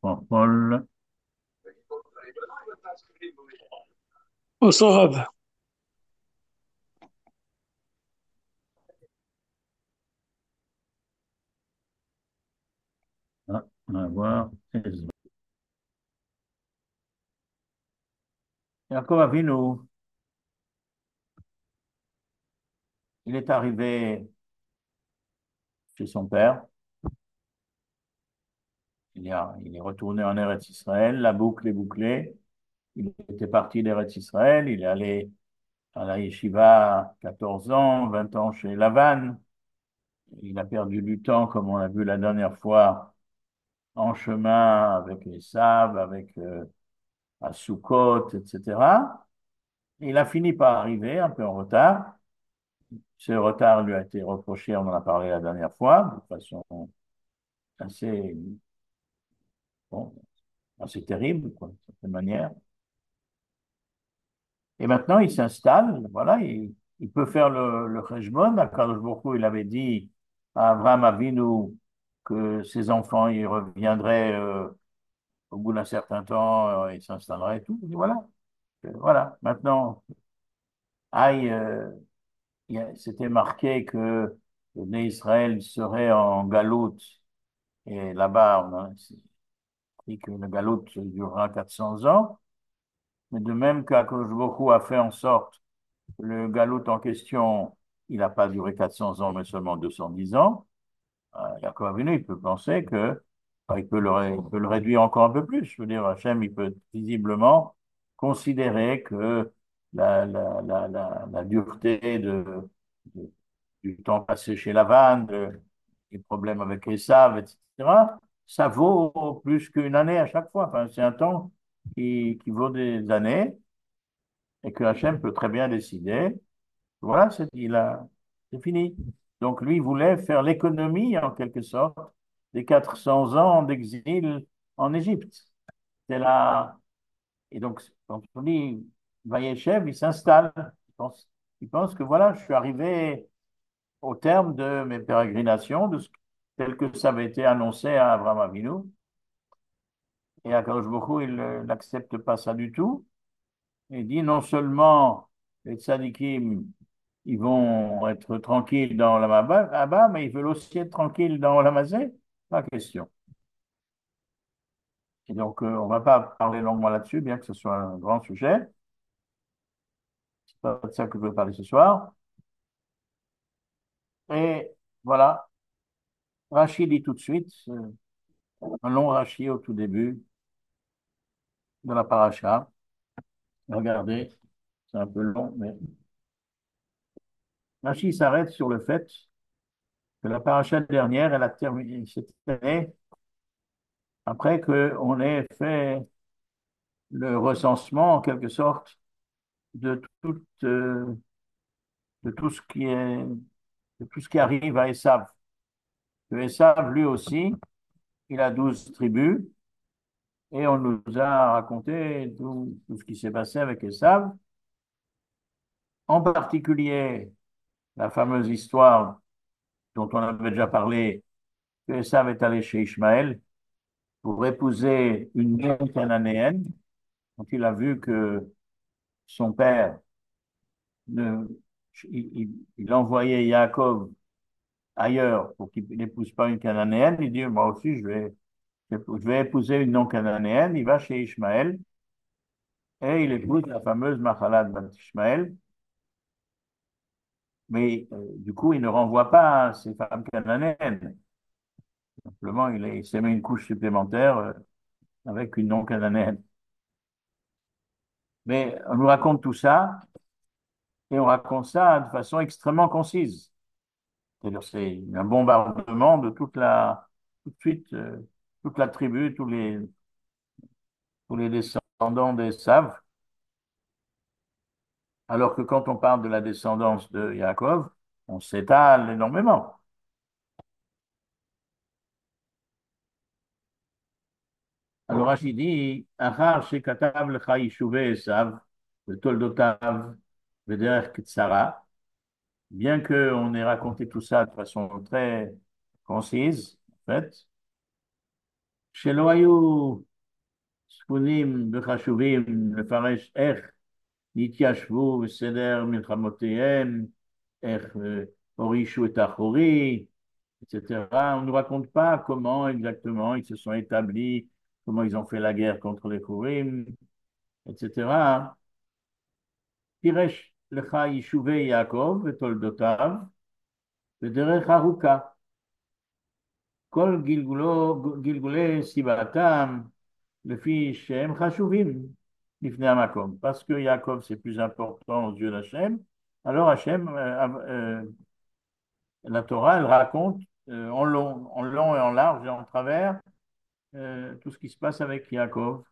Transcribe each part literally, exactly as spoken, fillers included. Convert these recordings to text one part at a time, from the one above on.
Paul. وصعب. Ah, on va voir. Yaakov Avinu, il est arrivé chez son père. Il, y a- il est retourné en Eretz Israël. La boucle est bouclée. Il était parti d'Eretz Israël. Il est allé à la yeshiva à quatorze ans, vingt ans chez Lavan. Il a perdu du temps, comme on l'a vu la dernière fois, en chemin avec les Sables, avec euh, à Sukkot, et cetera. Il a fini par arriver un peu en retard. Ce retard lui a été reproché, on en a parlé la dernière fois, de façon assez, bon, assez terrible, quoi, d'une certaine manière. Et maintenant, il s'installe, voilà, il, il peut faire le, le cheshbon. Akadosh Baruch Hu, il avait dit à Abraham Avinu que ses enfants, ils reviendraient euh, au bout d'un certain temps, euh, ils s'installeraient et tout. Il dit, voilà, Euh, voilà. Maintenant, aïe, euh, il y a- c'était marqué que les Israël serait en galoute. Et là-bas, on a dit que le galoute durera quatre cents ans. Mais de même qu'Akadosh Baruch Hu a fait en sorte que le galoute en question, il n'a pas duré quatre cents ans, mais seulement deux cent dix ans, euh, Yaakov Avinu, il peut penser que, enfin, il peut le, ré- il peut le réduire encore un peu plus. Je veux dire, Hachem, il peut visiblement considérer que la, la, la, la, la dureté de, de- du temps passé chez Lavan, de- les problèmes avec Esav, et cetera, ça vaut plus qu'une année à chaque fois. Enfin, c'est un temps qui, qui vaut des années et que Hachem peut très bien décider. Voilà, c'est, il a, c'est fini. Donc lui, il voulait faire l'économie, en quelque sorte, des quatre cents ans d'exil en Égypte. C'est là. Et donc, quand on dit Vaïechev, il s'installe. Il pense, il pense que voilà, je suis arrivé au terme de mes pérégrinations, de ce, tel que ça avait été annoncé à Abraham Avinu. Et Akadosh Baruch Hu, il euh, n'accepte pas ça du tout. Il dit non seulement les tzadikim, ils vont être tranquilles dans la Maba, mais ils veulent aussi être tranquilles dans la Mazé. Pas question. Et donc, euh, on ne va pas parler longuement là-dessus, bien que ce soit un grand sujet. C'est pas de ça que je veux parler ce soir. Et voilà, Rachid dit tout de suite, euh, un long Rachid au tout début de la paracha. Regardez, c'est un peu long, mais Rachid s'arrête sur le fait que la paracha dernière, elle a terminé cette année après qu'on ait fait le recensement, en quelque sorte, de tout, euh, de tout ce qui est, de tout ce qui arrive à Esav. Que Esav, lui aussi, il a douze tribus, et on nous a raconté tout, tout ce qui s'est passé avec Esav, en particulier la fameuse histoire dont on avait déjà parlé, que Esav est allé chez Ishmaël pour épouser une non-cananéenne, quand il a vu que son père, ne, il, il, il envoyait Yaakov ailleurs pour qu'il n'épouse pas une Cananéenne, il dit, moi aussi, je vais, je vais épouser une non-cananéenne. Il va chez Ishmaël et il épouse la fameuse Mahalat bat Ishmaël. Mais euh, du coup, il ne renvoie pas ces femmes cananéennes. Simplement, il, est- il s'est mis une couche supplémentaire euh, avec une non-cananéenne. Mais on nous raconte tout ça et on raconte ça de façon extrêmement concise. C'est-à-dire, c'est un bombardement de toute la, tout de suite, euh, toute la tribu, tous les, tous les descendants des Saves. Alors que quand on parle de la descendance de Yaakov, on s'étale énormément. Alors Rachid dit, Achar shekatav lecha yishuvei Esav, v'toldotav v'derech Kitsara, bien qu'on ait raconté tout ça de façon très concise, en fait, שלא היו צפונים וחשובים לפרש איך נתיישבו בסדר מלחמותיהם, איך אה, הורישו את האחורי, et cetera. On ne nous raconte pas comment exactement ils se sont établis, comment ils ont fait la guerre contre les Kourim, et cetera. פירש לך יישובי יעקב ותולדותיו בדרך ארוכה. כל גלגולו, גלגולי סיבתם לפי שהם חשובים לפני המקום. Parce que Yaakov c'est plus important aux yeux d'Hachem, alors Hachem, euh, euh, la Torah, elle raconte euh, en long, en long et en large et en travers euh, tout ce qui se passe avec Yaakov.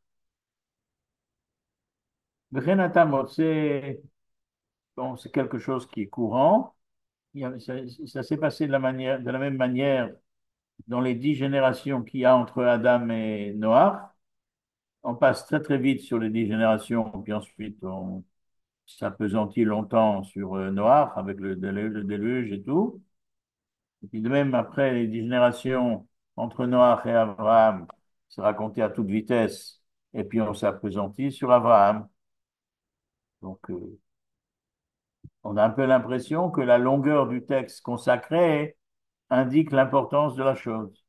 וכן אתה מוצא, bon, c'est quelque chose qui est courant, il y a- ça, ça s'est passé de la manière, de la même manière dans les dix générations qu'il y a entre Adam et Noach. On passe très très vite sur les dix générations, puis ensuite on s'appesantit longtemps sur euh, Noach avec le, déluge le déluge et tout. Et puis de même, après les dix générations entre Noach et Abraham, c'est raconté à toute vitesse, et puis on s'appesantit sur Abraham. Donc euh, on a un peu l'impression que la longueur du texte consacré indique l'importance de la chose.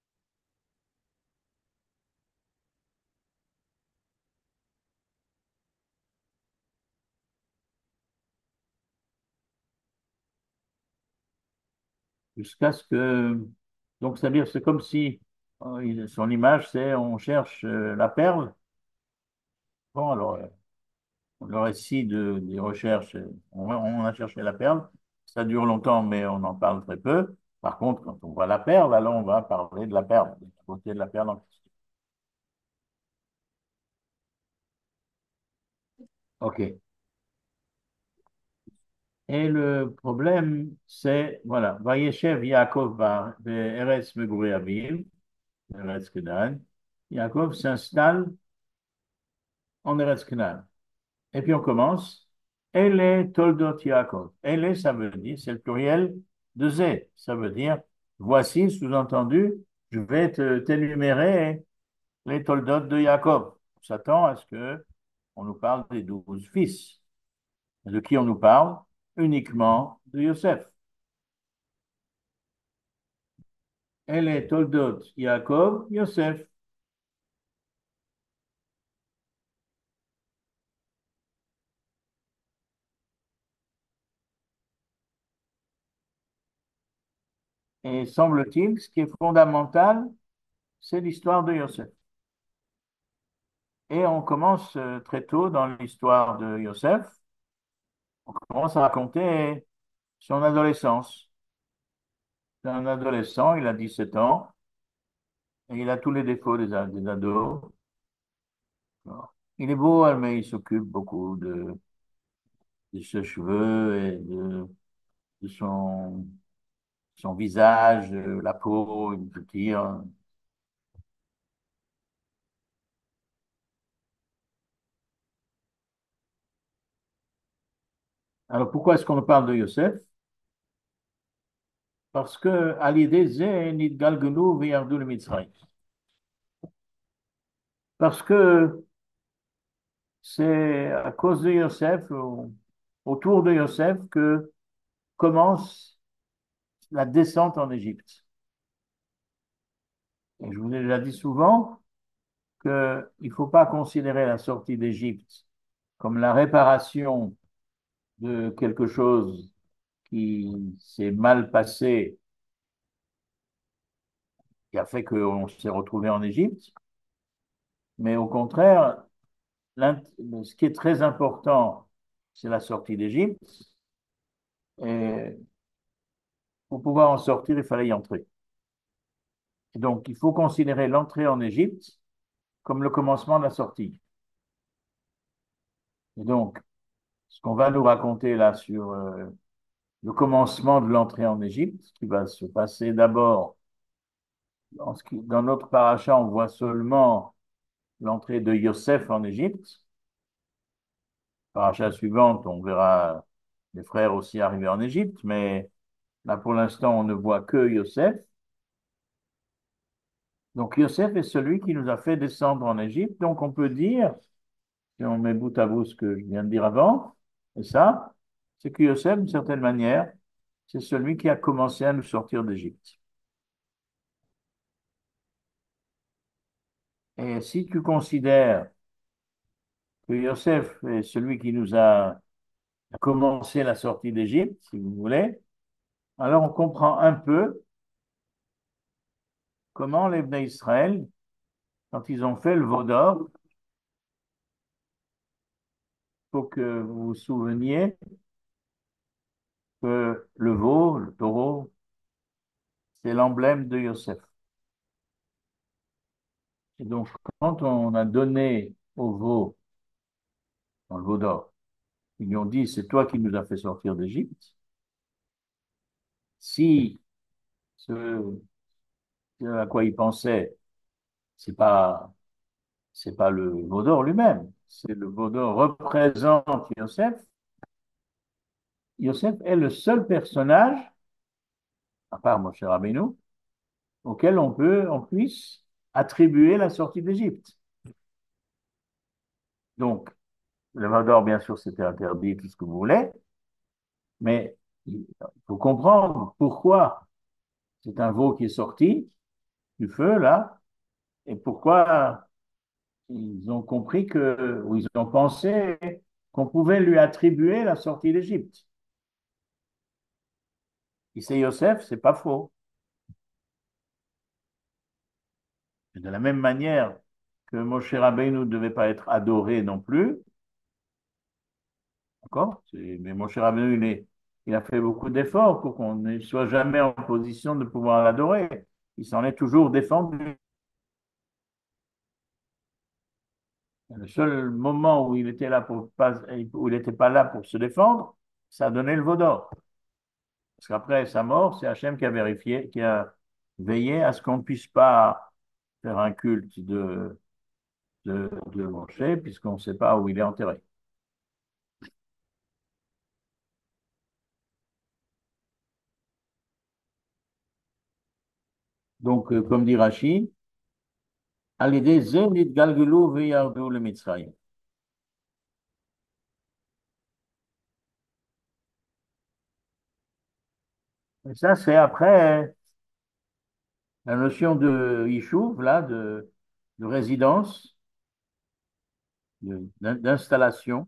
Jusqu'à ce que... Donc c'est-à-dire, c'est comme si euh, il- son image, c'est on cherche euh, la perle. Bon, alors, euh, le récit de, des recherches, euh, on, on a cherché la perle. Ça dure longtemps, mais on en parle très peu. Par contre, quand on voit la perle, alors on va parler de la perle, de la beauté de la perle en question. OK. Et le problème, c'est, voilà, Vayeshev Yaakov bar Eretz Megurei Aviv, Eretz Kenan. Yaakov s'installe en Eretz Kenan. Et puis on commence. Elle Toldot Yaakov. Elle, ça veut dire, c'est le pluriel de Zé. Ça veut dire, voici, sous-entendu, je vais te t'énumérer les Toldot de Yaakov. On s'attend à ce que on nous parle des douze fils. De qui on nous parle? Uniquement de Yosef. Elle est Toldot Yaakov, Yosef. Et semble-t-il, ce qui est fondamental, c'est l'histoire de Yosef. Et on commence euh, très tôt dans l'histoire de Yosef. On commence à raconter son adolescence. C'est un adolescent, il a dix-sept ans, et il a tous les défauts des, a- des ados. Il est beau, mais il s'occupe beaucoup de, de ses cheveux et de, de son, son visage, euh, la peau, il peut dire. Alors pourquoi est-ce qu'on parle de Yosef? Parce que à l'idée, Zé, Nidgalgelu, Veyardu le Mitzrayim. Parce que c'est à cause de Yosef, au- autour de Yosef, que commence la descente en Égypte. Et je vous ai déjà dit souvent qu'il ne faut pas considérer la sortie d'Égypte comme la réparation de quelque chose qui s'est mal passé, qui a fait qu'on s'est retrouvé en Égypte, mais au contraire, ce qui est très important, c'est la sortie d'Égypte. Et pour pouvoir en sortir, il fallait y entrer. Et donc, il faut considérer l'entrée en Égypte comme le commencement de la sortie. Et donc, ce qu'on va nous raconter là sur euh, le commencement de l'entrée en Égypte, qui va se passer d'abord, dans, ce qui- dans notre paracha, on voit seulement l'entrée de Yosef en Égypte. Paracha suivante, on verra les frères aussi arriver en Égypte, mais là pour l'instant, on ne voit que Yosef. Donc Yosef est celui qui nous a fait descendre en Égypte. Donc on peut dire, si on met bout à bout ce que je viens de dire avant, et ça, c'est que Yosef, d'une certaine manière, c'est celui qui a commencé à nous sortir d'Égypte. Et si tu considères que Yosef est celui qui nous a commencé la sortie d'Égypte, si vous voulez, alors on comprend un peu comment les Bnei Israël, quand ils ont fait le veau d'or, il faut que vous vous souveniez que le veau, le taureau, c'est l'emblème de Yosef. Et donc, quand on a donné au veau, dans le veau d'or, ils lui ont dit, c'est toi qui nous as fait sortir d'Égypte. Si ce, ce à quoi ils pensaient, c'est pas, c'est pas le veau d'or lui-même, c'est le veau d'or représente Yosef. Yosef est le seul personnage, à part Moshe Rabbeinu, auquel on peut, on puisse attribuer la sortie d'Égypte. Donc, le veau d'or, bien sûr, c'était interdit, tout ce que vous voulez, mais il faut comprendre pourquoi c'est un veau qui est sorti du feu, là, et pourquoi ils ont compris que, ou ils ont pensé qu'on pouvait lui attribuer la sortie d'Égypte. Si c'est Yosef, c'est pas faux. Et de la même manière que Moshe Rabbeinu ne devait pas être adoré non plus, d'accord? C'est- Mais Moshe Rabbeinu, il, est- il a fait beaucoup d'efforts pour qu'on ne soit jamais en position de pouvoir l'adorer. Il s'en est toujours défendu. Le seul moment où il était là pour pas, où il n'était pas là pour se défendre, ça a donné le veau d'or. Parce qu'après sa mort, c'est Hachem qui a vérifié, qui a veillé à ce qu'on ne puisse pas faire un culte de, de, de Moshe, puisqu'on ne sait pas où il est enterré. Donc, euh, comme dit Rashi, à l'idée Zenit Galgulu Veyardu le Mitzrayim. Et ça, c'est après la notion de Yishuv, là, de, de résidence, de- d'in- d'installation.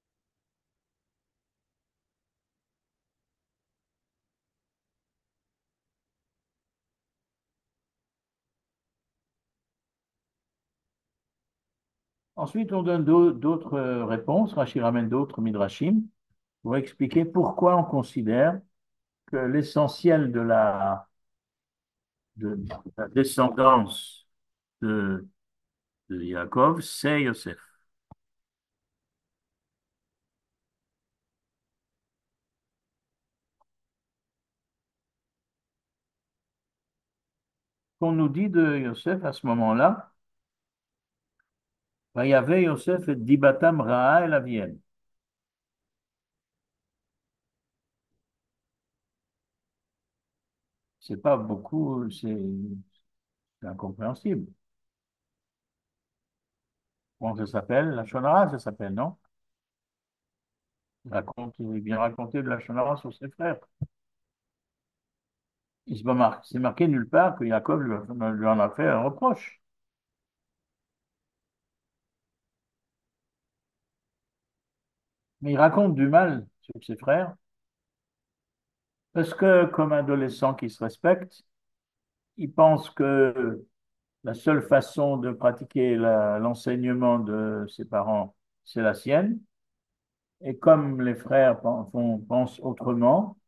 Ensuite, on donne d'au- d'autres euh, réponses. Rashi ramène d'autres midrashim pour expliquer pourquoi on considère que l'essentiel de la, de la descendance de, de Yaakov, c'est Yosef. Qu'on nous dit de Yosef à ce moment-là, ben, il y avait Yosef et Dibatam Ra'a et la Vienne. C'est pas beaucoup, c'est c'est incompréhensible. Comment ça s'appelle? La Shonara, ça s'appelle, non? Il raconte, il vient raconter de la Shonara sur ses frères. Il se mar- C'est marqué nulle part que Jacob lui, a- lui en a fait un reproche. Mais il raconte du mal sur ses frères parce que, comme adolescent qui se respecte, il pense que la seule façon de pratiquer la- l'enseignement de ses parents, c'est la sienne. Et comme les frères pen- font- pensent autrement,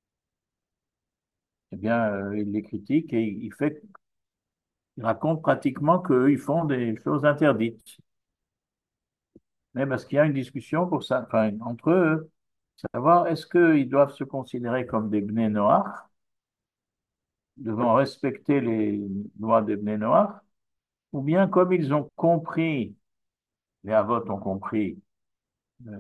eh bien, euh, il les critique et il fait, il raconte pratiquement qu'eux, ils font des choses interdites. Mais parce qu'il y a une discussion pour ça, enfin, entre eux, savoir est-ce qu'ils doivent se considérer comme des Bnei Noach, devant respecter les lois des Bnei Noach, ou bien comme ils ont compris, les Havot ont compris euh,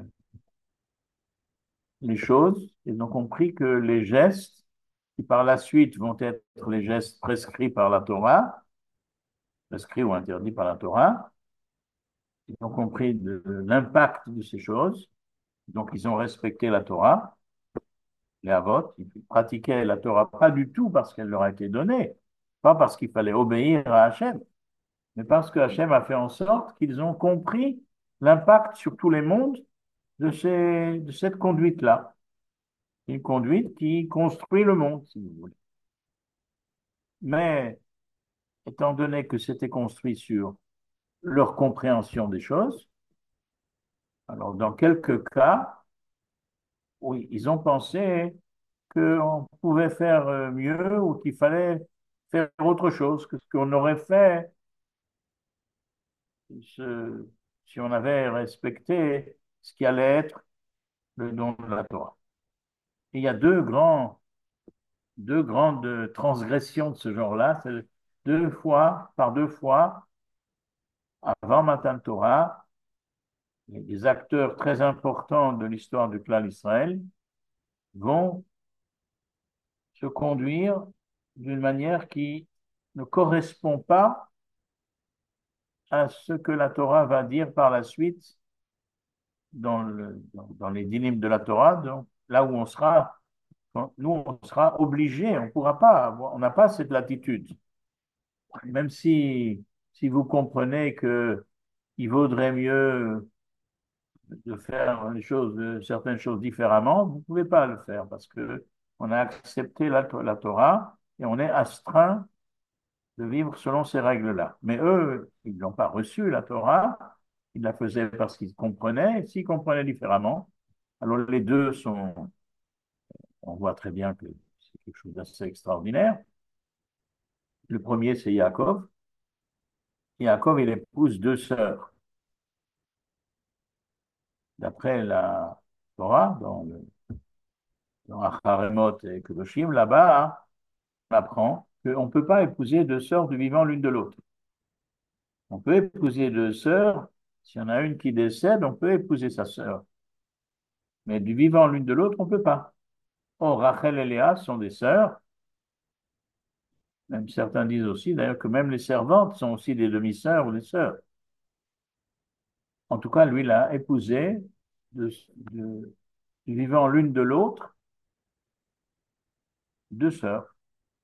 les choses, ils ont compris que les gestes, qui par la suite vont être les gestes prescrits par la Torah, prescrits ou interdits par la Torah. Ils ont compris de- l'impact de ces choses. Donc, ils ont respecté la Torah, les Havot. Ils pratiquaient la Torah pas du tout parce qu'elle leur a été donnée, pas parce qu'il fallait obéir à Hachem, mais parce que Hachem a fait en sorte qu'ils ont compris l'impact sur tous les mondes de, ces, de cette conduite-là. Une conduite qui construit le monde, si vous voulez. Mais étant donné que c'était construit sur leur compréhension des choses, alors dans quelques cas, oui, ils ont pensé qu'on pouvait faire euh, mieux ou qu'il fallait faire autre chose que ce qu'on aurait fait ce- si on avait respecté ce qui allait être le don de la Torah. Il y a deux grands, deux grandes transgressions de ce genre-là. C'est deux fois, par deux fois, avant Matan Torah, des acteurs très importants de l'histoire du clan d'Israël vont se conduire d'une manière qui ne correspond pas à ce que la Torah va dire par la suite dans, le, dans, dans les dynimes de la Torah, donc là où on sera, nous, on sera obligé, on ne pourra pas, on n'a pas cette latitude. Même si, si vous comprenez que il vaudrait mieux de faire les choses, certaines choses différemment, vous ne pouvez pas le faire parce que on a accepté la, la Torah et on est astreint de vivre selon ces règles-là. Mais eux, ils n'ont pas reçu la Torah, ils la faisaient parce qu'ils comprenaient, et s'ils comprenaient différemment, alors les deux sont, on voit très bien que c'est quelque chose d'assez extraordinaire. Le premier, c'est Yaakov. Yaakov, il épouse deux sœurs. D'après la Torah, dans, le, dans Acharemot et Kedoshim, là-bas, on apprend qu'on ne peut pas épouser deux sœurs du vivant l'une de l'autre. On peut épouser deux sœurs, s'il y en a une qui décède, on peut épouser sa sœur. Mais du vivant l'une de l'autre, on ne peut pas. Or, Rachel et Léa sont des sœurs. Même certains disent aussi, d'ailleurs, que même les servantes sont aussi des demi-sœurs ou des sœurs. En tout cas, lui, il a épousé de, de, du vivant l'une de l'autre deux sœurs.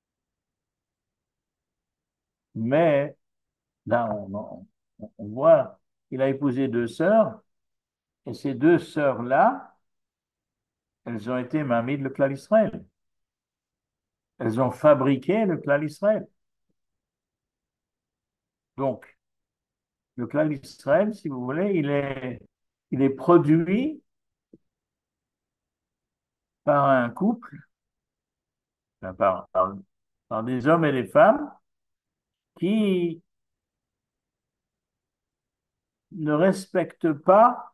Mais là, on, on, on voit, il a épousé deux sœurs, et ces deux sœurs-là, elles ont été mamies de le clan d'Israël. Elles ont fabriqué le clan d'Israël. Donc, le clan d'Israël, si vous voulez, il est, il est produit par un couple, enfin, par, par, par des hommes et des femmes qui ne respectent pas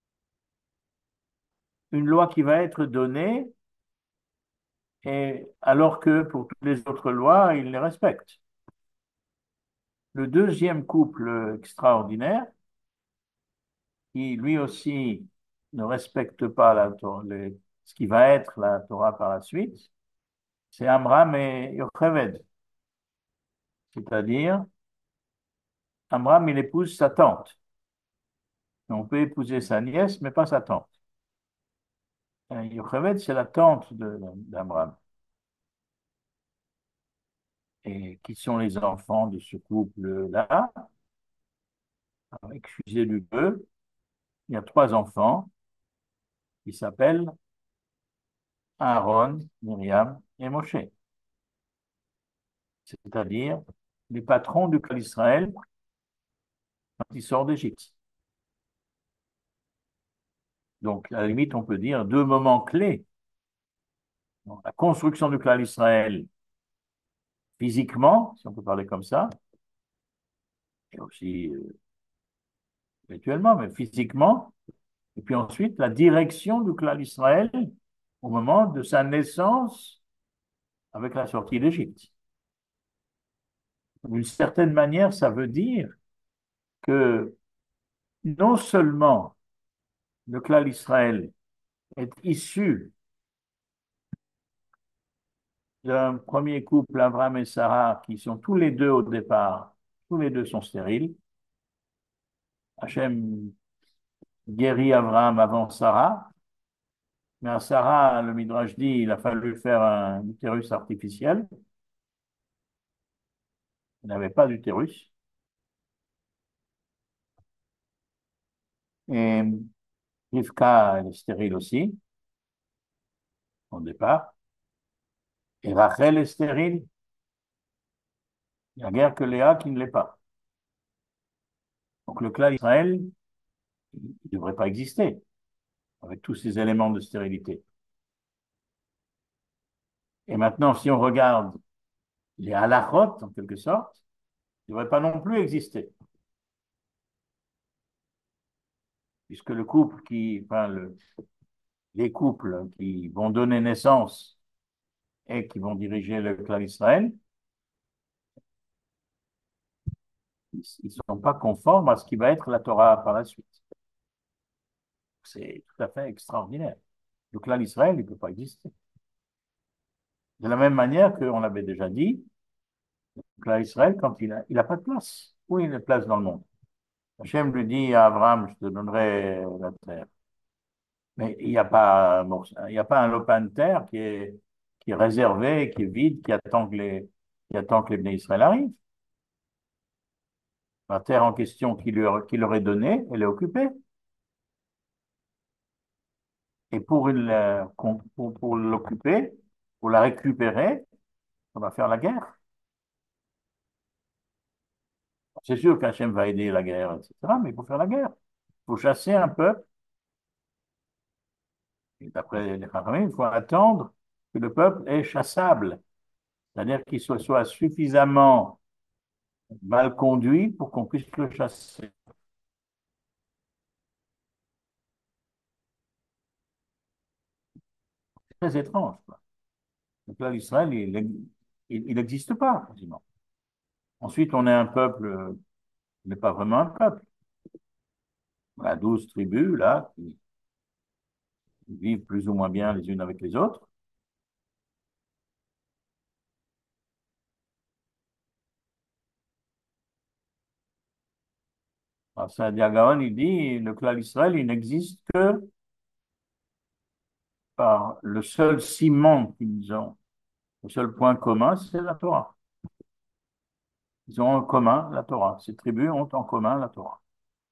une loi qui va être donnée, et, alors que pour toutes les autres lois, ils les respectent. Le deuxième couple extraordinaire, qui lui aussi ne respecte pas la, les, ce qui va être la Torah par la suite, c'est Amram et Yocheved. C'est-à-dire, Amram, il épouse sa tante. On peut épouser sa nièce, mais pas sa tante. Yocheved, c'est la tante d'Amram. Et qui sont les enfants de ce couple-là? Excusez du peu, il y a trois enfants qui s'appellent Aaron, Myriam et Moshe. C'est-à-dire les patrons du clan d'Israël quand il sort d'Égypte. Donc, à la limite, on peut dire deux moments clés. Donc, la construction du clan d'Israël physiquement, si on peut parler comme ça, et aussi euh, spirituellement, mais physiquement, et puis ensuite la direction du clan d'Israël au moment de sa naissance avec la sortie d'Égypte. D'une certaine manière, ça veut dire que non seulement le clan d'Israël est issu d'un premier couple, Abraham et Sarah, qui sont tous les deux au départ tous les deux sont stériles. Hachem guérit Abraham avant Sarah, mais à Sarah, le Midrash dit, il a fallu faire un utérus artificiel. Il n'avait pas d'utérus. Et Rivka, elle est stérile aussi, au départ. Et Rachel est stérile. Il n'y a guère que Léa qui ne l'est pas. Donc le clan Israël, il ne devrait pas exister, avec tous ces éléments de stérilité. Et maintenant, si on regarde les halachot, en quelque sorte, il ne devrait pas non plus exister. Puisque le couple qui, enfin, le, les couples qui vont donner naissance et qui vont diriger le clan Israël, ils ne sont pas conformes à ce qui va être la Torah par la suite. C'est tout à fait extraordinaire. Le clan Israël, il ne peut pas exister. De la même manière qu'on l'avait déjà dit, le clan Israël, quand il n'a il a pas de place. Où il a de place dans le monde? Hachem lui dit à Abraham, je te donnerai la terre. Mais il n'y a pas, bon, il y a pas un lopin de terre qui est, qui est réservé, qui est vide, qui attend que les, qui attend que les Bnei Israël arrivent. La terre en question qui leur, qui leur est donnée, elle est occupée. Et pour, il- pour, pour l'occuper, pour la récupérer, on va faire la guerre. C'est sûr qu'Hachem va aider la guerre, et cetera, mais il faut faire la guerre. Il faut chasser un peuple. Et d'après les Chachamim, il faut attendre que le peuple est chassable. C'est-à-dire qu'il soit, soit suffisamment mal conduit pour qu'on puisse le chasser. C'est très étrange, quoi. Donc là, l'Israël, il n'existe pas, quasiment. Ensuite, on est un peuple, euh, on n'est pas vraiment un peuple. On a douze tribus, là, qui vivent plus ou moins bien les unes avec les autres. Alors, Saadia Gaon, il dit, le clan d'Israël, il n'existe que par le seul ciment qu'ils ont, le seul point commun, c'est la Torah. Ils ont en commun la Torah. Ces tribus ont en commun la Torah.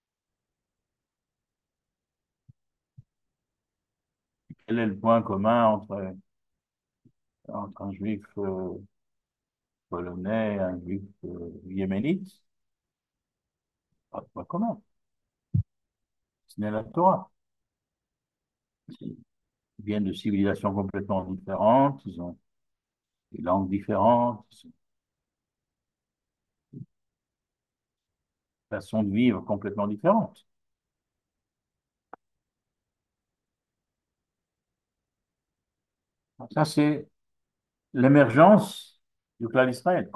Quel est le point commun entre, entre un juif euh, polonais et un juif euh, yéménite? Pas de point commun. Ce n'est la Torah. Ils viennent de civilisations complètement différentes, ils ont des langues différentes, des façons de vivre complètement différentes. Ça, c'est l'émergence du clan d'Israël.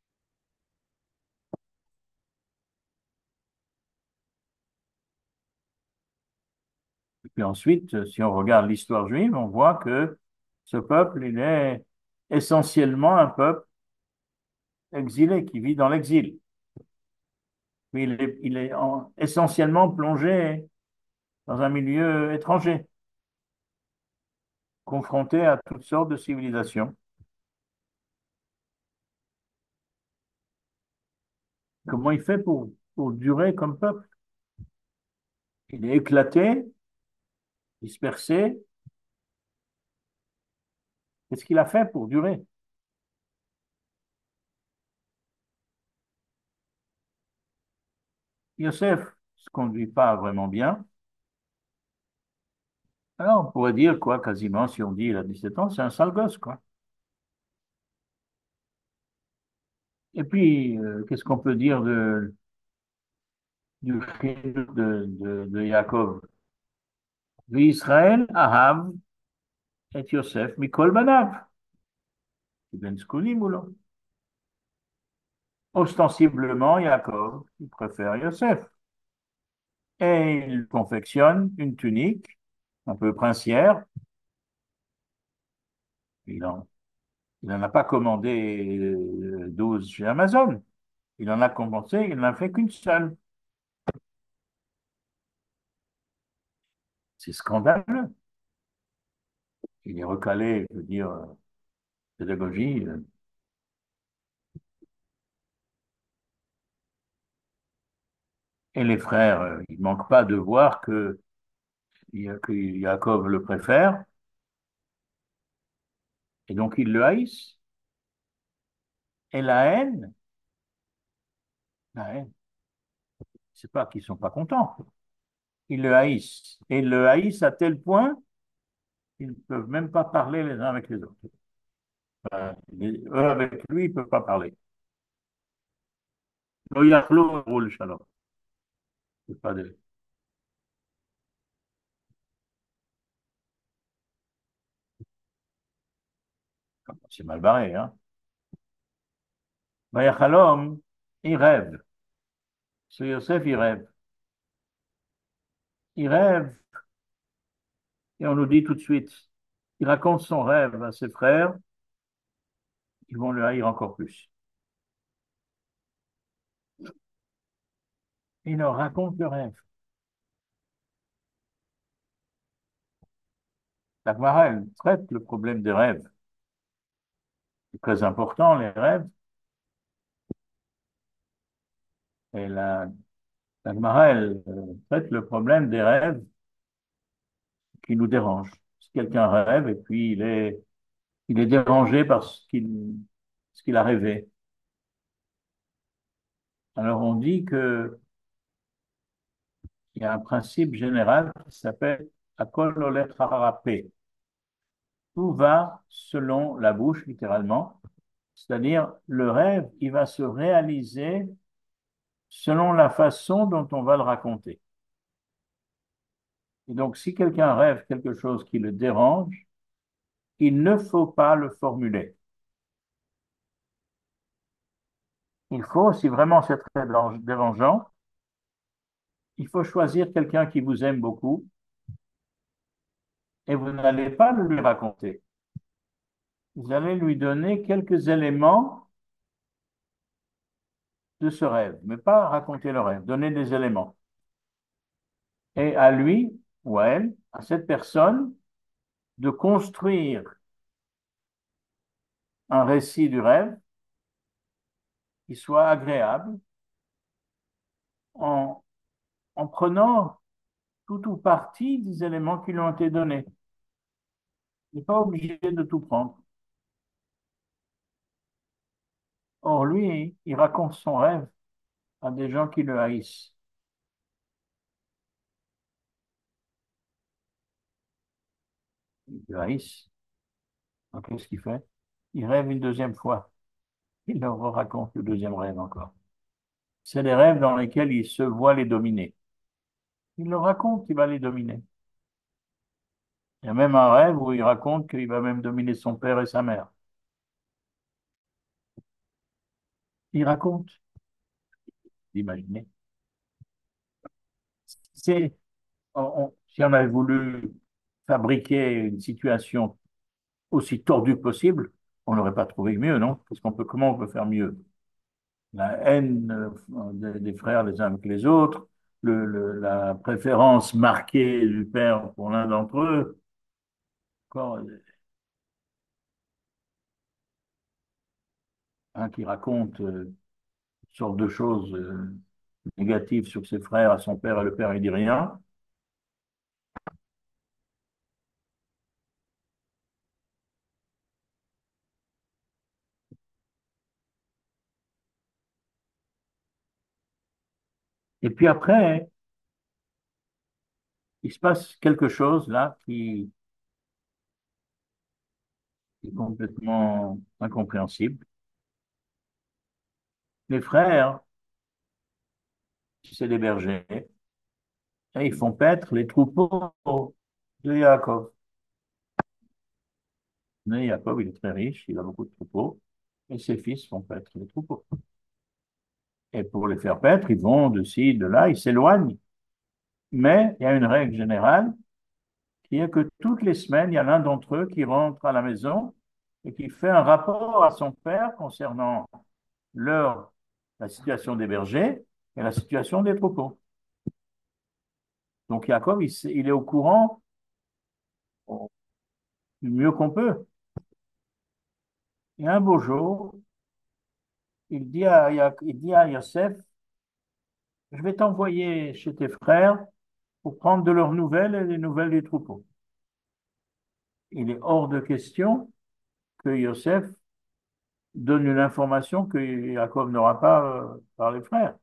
Et puis ensuite, si on regarde l'histoire juive, on voit que ce peuple, il est essentiellement un peuple exilé qui vit dans l'exil. Puis il est, il est en- essentiellement plongé dans un milieu étranger, confronté à toutes sortes de civilisations. Comment il fait pour, pour durer comme peuple? Il est éclaté, dispersé. Qu'est-ce qu'il a fait pour durer? Yosef ne se conduit pas vraiment bien. Alors, on pourrait dire, quoi, quasiment, si on dit il a dix-sept ans, c'est un sale gosse, quoi. Et puis, euh, qu'est-ce qu'on peut dire de, du fils de, de, de Yaakov? Israël, Ahav et Yosef, Mikol Banav. Ben Skoulim ou non? Ostensiblement, Yaakov, il préfère Yosef. Et il confectionne une tunique un peu princière. Il en, il n'en a pas commandé euh, douze chez Amazon. Il en a compensé, il n'en a fait qu'une seule. C'est scandaleux. Il est recalé, je veux dire, euh, pédagogie. euh. Et les frères, euh, ils ne manquent pas de voir que, que Jacob le préfère, et donc ils le haïssent. Et la haine, la haine, c'est pas qu'ils sont pas contents. Ils le haïssent. Et ils le haïssent à tel point qu'ils ne peuvent même pas parler les uns avec les autres. Euh, les- eux, avec lui, ils ne peuvent pas parler. Lo yachlo le shalom. C'est pas de... C'est mal barré, hein. Vayachalom, il rêve. Ce Yosef, il rêve. Il rêve, et on nous dit tout de suite, il raconte son rêve à ses frères, ils vont le haïr encore plus. Il leur raconte le rêve. La Gemara, elle traite le problème des rêves. C'est très important, les rêves. Et la, la Gemara, elle euh, traite le problème des rêves qui nous dérangent. Si quelqu'un rêve et puis il est, il est dérangé par ce qu'il ce qu'il a rêvé. Alors on dit que il y a un principe général qui s'appelle Akol Olech Harapé. Tout va selon la bouche, littéralement. C'est-à-dire, le rêve, il va se réaliser selon la façon dont on va le raconter. Et donc, si quelqu'un rêve quelque chose qui le dérange, il ne faut pas le formuler. Il faut, si vraiment c'est très dérangeant, il faut choisir quelqu'un qui vous aime beaucoup et vous n'allez pas le lui raconter. Vous allez lui donner quelques éléments de ce rêve, mais pas raconter le rêve, donner des éléments. Et à lui ou à elle, à cette personne, de construire un récit du rêve qui soit agréable en, en prenant tout ou partie des éléments qui lui ont été donnés. Il n'est pas obligé de tout prendre. Or, lui, il raconte son rêve à des gens qui le haïssent. Ils le haïssent. Donc, qu'est-ce qu'il fait? Il rêve une deuxième fois. Il leur raconte le deuxième rêve encore. C'est les rêves dans lesquels il se voit les dominer. Il leur raconte qu'il va les dominer. Il y a même un rêve où il raconte qu'il va même dominer son père et sa mère. Il raconte, imaginez. C'est, on- on- si on avait voulu fabriquer une situation aussi tordue que possible, on n'aurait pas trouvé mieux, non? Parce qu'on peut, comment on peut faire mieux? La haine euh, des, des frères les uns avec les autres, le, le- la préférence marquée du père pour l'un d'entre eux, encore un qui raconte euh, toutes sortes de choses euh, négatives sur ses frères à son père et le père il dit rien. Et puis après, il se passe quelque chose là qui est complètement incompréhensible. Les frères, c'est des bergers, et ils font paître les troupeaux de Yaakov. Mais Yaakov, il est très riche, il a beaucoup de troupeaux, et ses fils font paître les troupeaux. Et pour les faire paître, ils vont de ci, de là, ils s'éloignent. Mais il y a une règle générale qui est que toutes les semaines, il y a l'un d'entre eux qui rentre à la maison et qui fait un rapport à son père concernant l'heure la situation des bergers et la situation des troupeaux. Donc Jacob, il, sait- il est au courant au- du mieux qu'on peut. Et un beau jour, il dit à, Ya- il dit à Yosef, je vais t'envoyer chez tes frères pour prendre de leurs nouvelles et des nouvelles du troupeau. Il est hors de question que Yosef donne une information que Jacob n'aura pas euh, par les frères.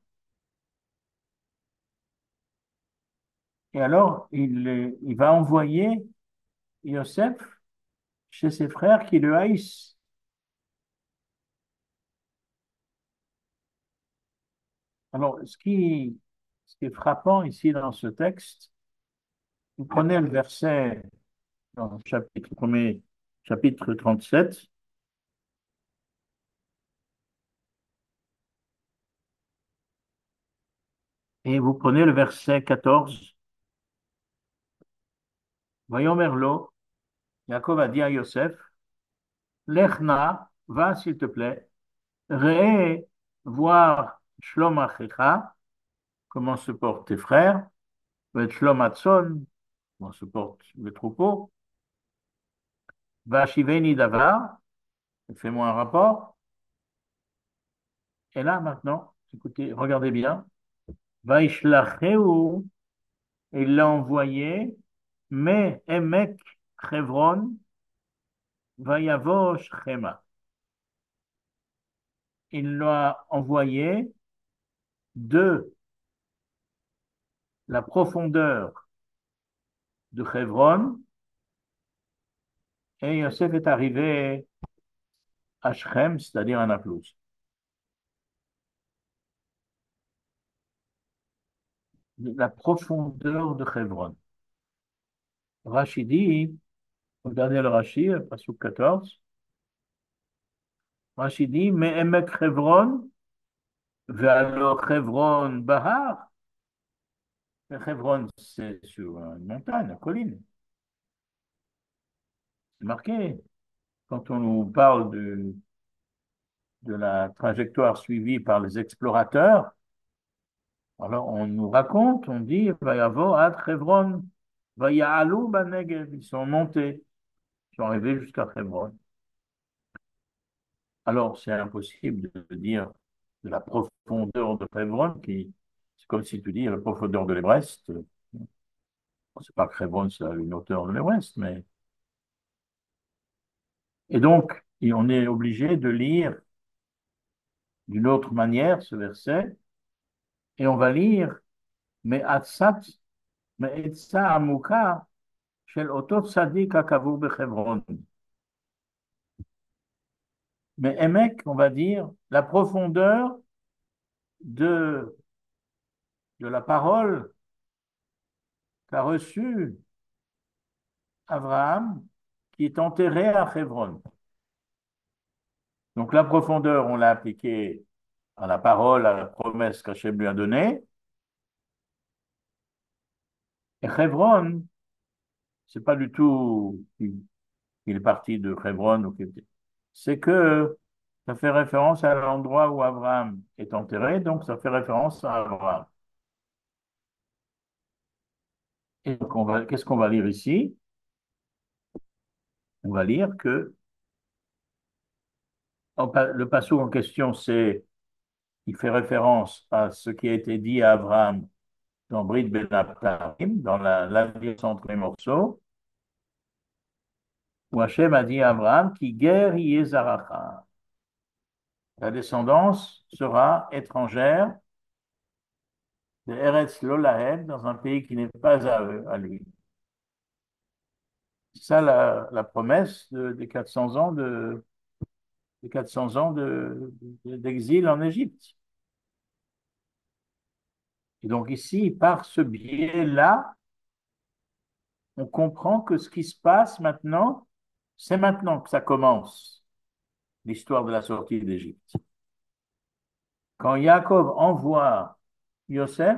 Et alors, il, est- il va envoyer Yosef chez ses frères qui le haïssent. Alors, ce qui, ce qui est frappant ici dans ce texte, vous prenez le verset dans le chapitre premier, chapitre trente-sept, et vous prenez le verset quatorze. Voyons Merlot, Jacob a dit à Yosef, Lechna, va s'il te plaît, Ré, voir Shlom Achecha, comment se portent tes frères, et Shlom Atzon, comment se porte le troupeau, va Shiveni Davar, fais-moi un rapport, et là maintenant, écoutez, regardez bien, va Ishlacheu, il l'a envoyé, mais Emek Chevron, va Yavo Shchema. Il l'a envoyé de la profondeur de Chevron, et Yosef est arrivé à Shechem, c'est-à-dire à Naplouse. La profondeur de Chevron. Rashi dit, regardez le Rashi, le passage quatorze, Rashi dit, mais Emek Chevron, ve'alo Chevron Bahar, Chevron c'est sur une montagne, une colline, c'est marqué. Quand on nous parle de, de la trajectoire suivie par les explorateurs, alors on nous raconte, on dit, Vayavo ad Chevron, Vaya'alu Banegev, ils sont montés, ils sont arrivés jusqu'à Chevron. Alors, c'est impossible de dire de la profondeur de Crevron, qui, c'est comme si tu dis la profondeur de l'Everest. C'est pas que Crevron, c'est une hauteur de l'Everest, mais. Et donc, et on est obligé de lire d'une autre manière ce verset, et on va lire, mais atzat, mais etza amuka, shel otot tzadik hakavur bechevron. Mais Emek, on va dire, la profondeur de, de la parole qu'a reçue Abraham, qui est enterré à Hebron. Donc la profondeur, on l'a appliquée à la parole, à la promesse qu'Hachem lui a donnée. Et Hebron, c'est pas du tout qu'il est parti de Hebron, ou qu'il- c'est que ça fait référence à l'endroit où Abraham est enterré, donc ça fait référence à Abraham. Et donc on va, qu'est-ce qu'on va lire ici? On va lire que le passage en question, c'est, il fait référence à ce qui a été dit à Abraham dans Brit Ben Abtarim, dans la- l'alliance entre les morceaux, où Hachem a dit à Abraham, qui guère Yezaracha. La descendance sera étrangère de Eretz Lolahem, dans un pays qui n'est pas à eux, à lui. C'est ça la, la promesse de- des quatre cents ans de, des quatre cents ans de- de- d'exil en Égypte. Et donc ici, par ce biais-là, on comprend que ce qui se passe maintenant, c'est maintenant que ça commence, l'histoire de la sortie d'Égypte. Quand Jacob envoie Yosef,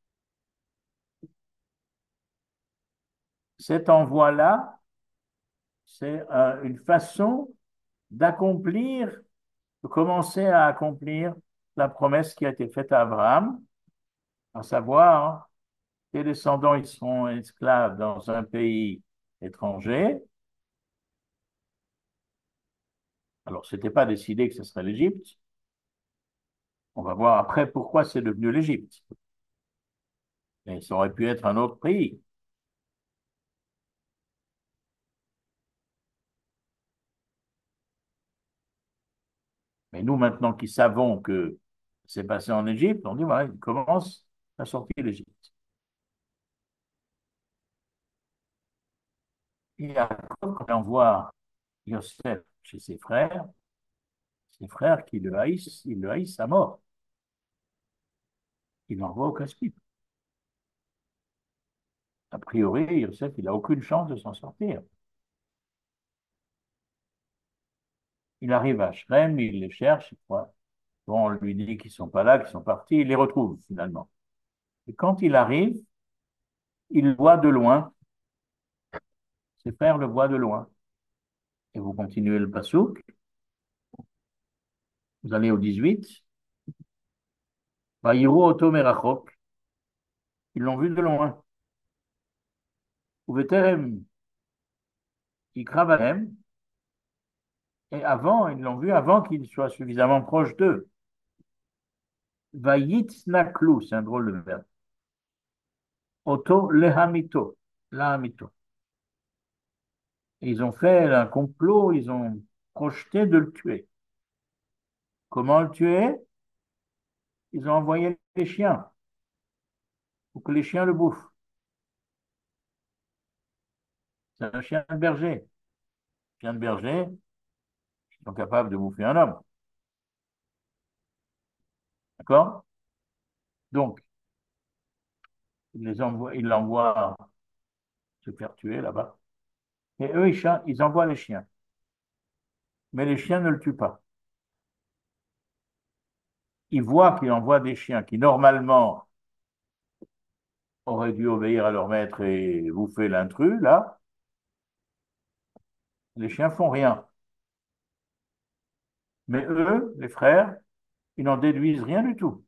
cet envoi-là, c'est euh, une façon d'accomplir, de commencer à accomplir la promesse qui a été faite à Abraham, à savoir, tes descendants ils seront esclaves dans un pays étranger. Alors, ce n'était pas décidé que ce serait l'Égypte. On va voir après pourquoi c'est devenu l'Égypte. Et ça aurait pu être un autre pays. Mais nous, maintenant qui savons que c'est passé en Égypte, on dit, voilà, il commence à sortir l'Égypte. Et Jacob, quand il envoie Yosef chez ses frères, ses frères qui le haïssent, ils le haïssent à mort. Il l'envoie au casse-pipe. A priori, Yosef, il n'a aucune chance de s'en sortir. Il arrive à Shrem, il les cherche, quoi. Bon, on lui dit qu'ils ne sont pas là, qu'ils sont partis, il les retrouve finalement. Et quand il arrive, il le voit de loin, ses frères le voient de loin. Et vous continuez le pasouk, vous allez au dix-huit, Vaïro Oto Merachok, ils l'ont vu de loin. Uveterem Ikra Bahem, et avant, ils l'ont vu avant qu'il soit suffisamment proche d'eux. Vayitznaklu, c'est un drôle de verbe. Oto Lehamito, Lahamito. Ils ont fait un complot, ils ont projeté de le tuer. Comment le tuer? Ils ont envoyé les chiens pour que les chiens le bouffent. C'est un chien de berger. Chien de berger, ils sont capables de bouffer un homme. D'accord? Donc, ils les envoient, ils l'envoient se faire tuer là-bas. Et eux, ils, ils envoient les chiens. Mais les chiens ne le tuent pas. Ils voient qu'il envoie des chiens qui, normalement, auraient dû obéir à leur maître et bouffer l'intrus, là. Les chiens font rien. Mais eux, les frères, ils n'en déduisent rien du tout.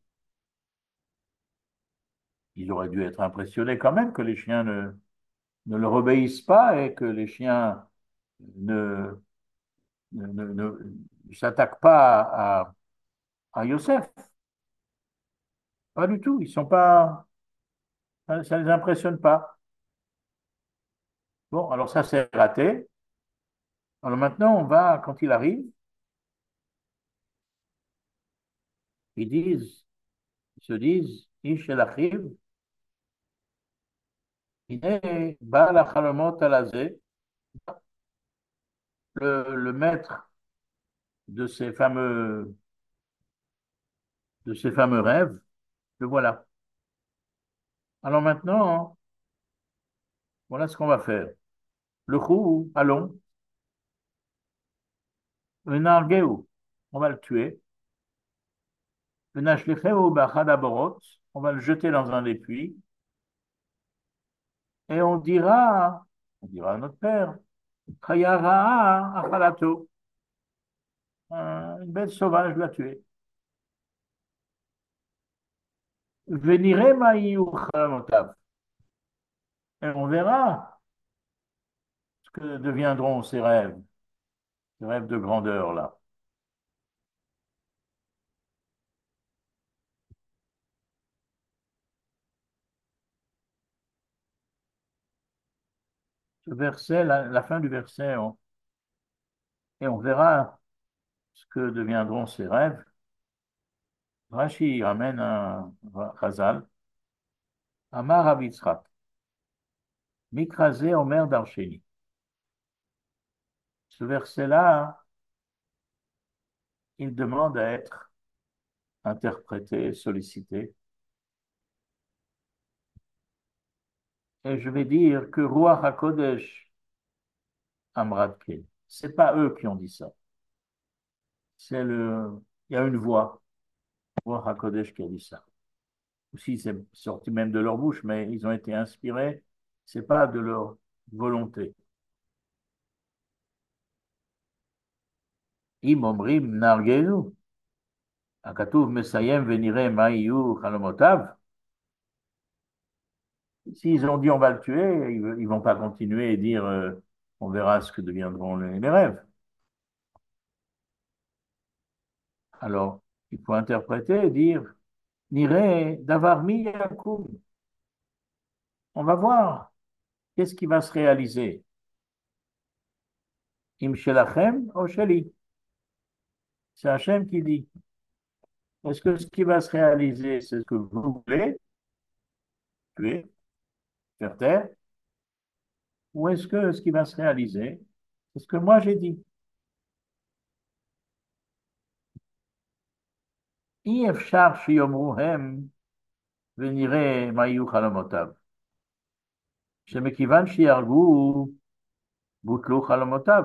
Ils auraient dû être impressionnés quand même que les chiens ne, ne leur obéissent pas et que les chiens ne, ne, ne, ne- ne s'attaquent pas à, à Yosef. Pas du tout. Ils sont pas, ça ne les impressionne pas. Bon, alors ça, c'est raté. Alors maintenant, on va, quand il arrive, ils disent, ils se disent, Ish el Achiv, Hine Baal HaChalomot Alazé, le, le maître de ces fameux, de ces fameux rêves, le voilà. Alors maintenant, voilà ce qu'on va faire. Le chou, allons, le nargueu, on va le tuer. Le nashlicheu b'achad haborot, on va le jeter dans un des puits. Et on dira, on dira à notre père, Chayara achalato, une bête sauvage l'a tué. Venire maïou chalamotav. Et on verra ce que deviendront ces rêves, ces rêves de grandeur là. Ce verset, la, la fin du verset, on- et on verra ce que deviendront ces rêves. Rashi ramène un Chazal, Amar Rav Yitzchak, Mikrazé Omer Darsheni. Ce verset-là, il demande à être interprété, sollicité. Et je vais dire que Ruach HaKodesh Amratke, c'est pas eux qui ont dit ça. C'est le, il y a une voix, Ruach HaKodesh qui a dit ça. Ou si c'est sorti même de leur bouche, mais ils ont été inspirés, c'est pas de leur volonté. Im omrim nargenu, הכתוב מסיים ונראה מה יהיו חלומותיו. S'ils ont dit on va le tuer, ils ne vont pas continuer et dire euh, on verra ce que deviendront les, les rêves. Alors, il faut interpréter et dire Niré davar mi yakum. On va voir qu'est-ce qui va se réaliser. Im shelachem o sheli. C'est Hachem qui dit. Est-ce que ce qui va se réaliser, c'est ce que vous voulez, tuer, faire taire, ou est-ce que ce qui va se réaliser, c'est ce que moi j'ai dit? אי אפשר שיאמרו הם ונראה מה יהיו חלומותיו. שמכיוון שיהרגו, בוטלו חלומותיו.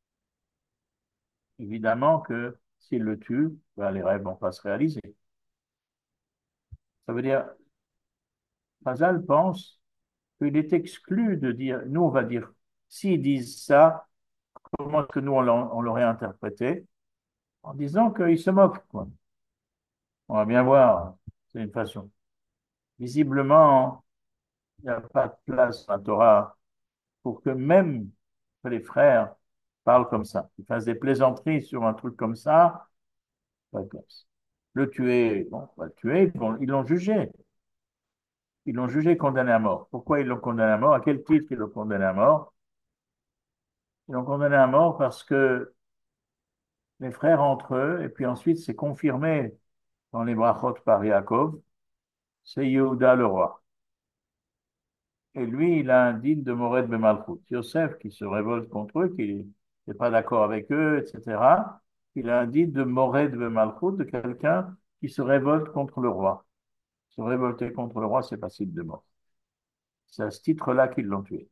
Évidemment que s'il le tue, ben, les rêves vont pas se réaliser. Ça veut dire, Fazal pense qu'il est exclu de dire, nous on va dire, s'ils disent ça, comment est-ce que nous on l'a- on l'aurait interprété? En disant qu'ils se moquent, quoi. On va bien voir, c'est une façon. Visiblement, il n'y a pas de place dans la Torah pour que même que les frères parlent comme ça, qu'ils fassent des plaisanteries sur un truc comme ça, pas de place. Le tuer, bon, on va le tuer, bon, ils l'ont jugé. Ils l'ont jugé condamné à mort. Pourquoi ils l'ont condamné à mort? À quel titre ils l'ont condamné à mort? Ils l'ont condamné à mort parce que les frères entre eux, et puis ensuite c'est confirmé dans les brachot par Yaakov, c'est Yehuda le roi. Et lui, il a un digne de Mored Bemalchut. Yosef, qui se révolte contre eux, qui n'est pas d'accord avec eux, et cetera, il a un digne de Mored Bemalchut, de quelqu'un qui se révolte contre le roi. Se révolter contre le roi, c'est passible de mort. C'est à ce titre-là qu'ils l'ont tué.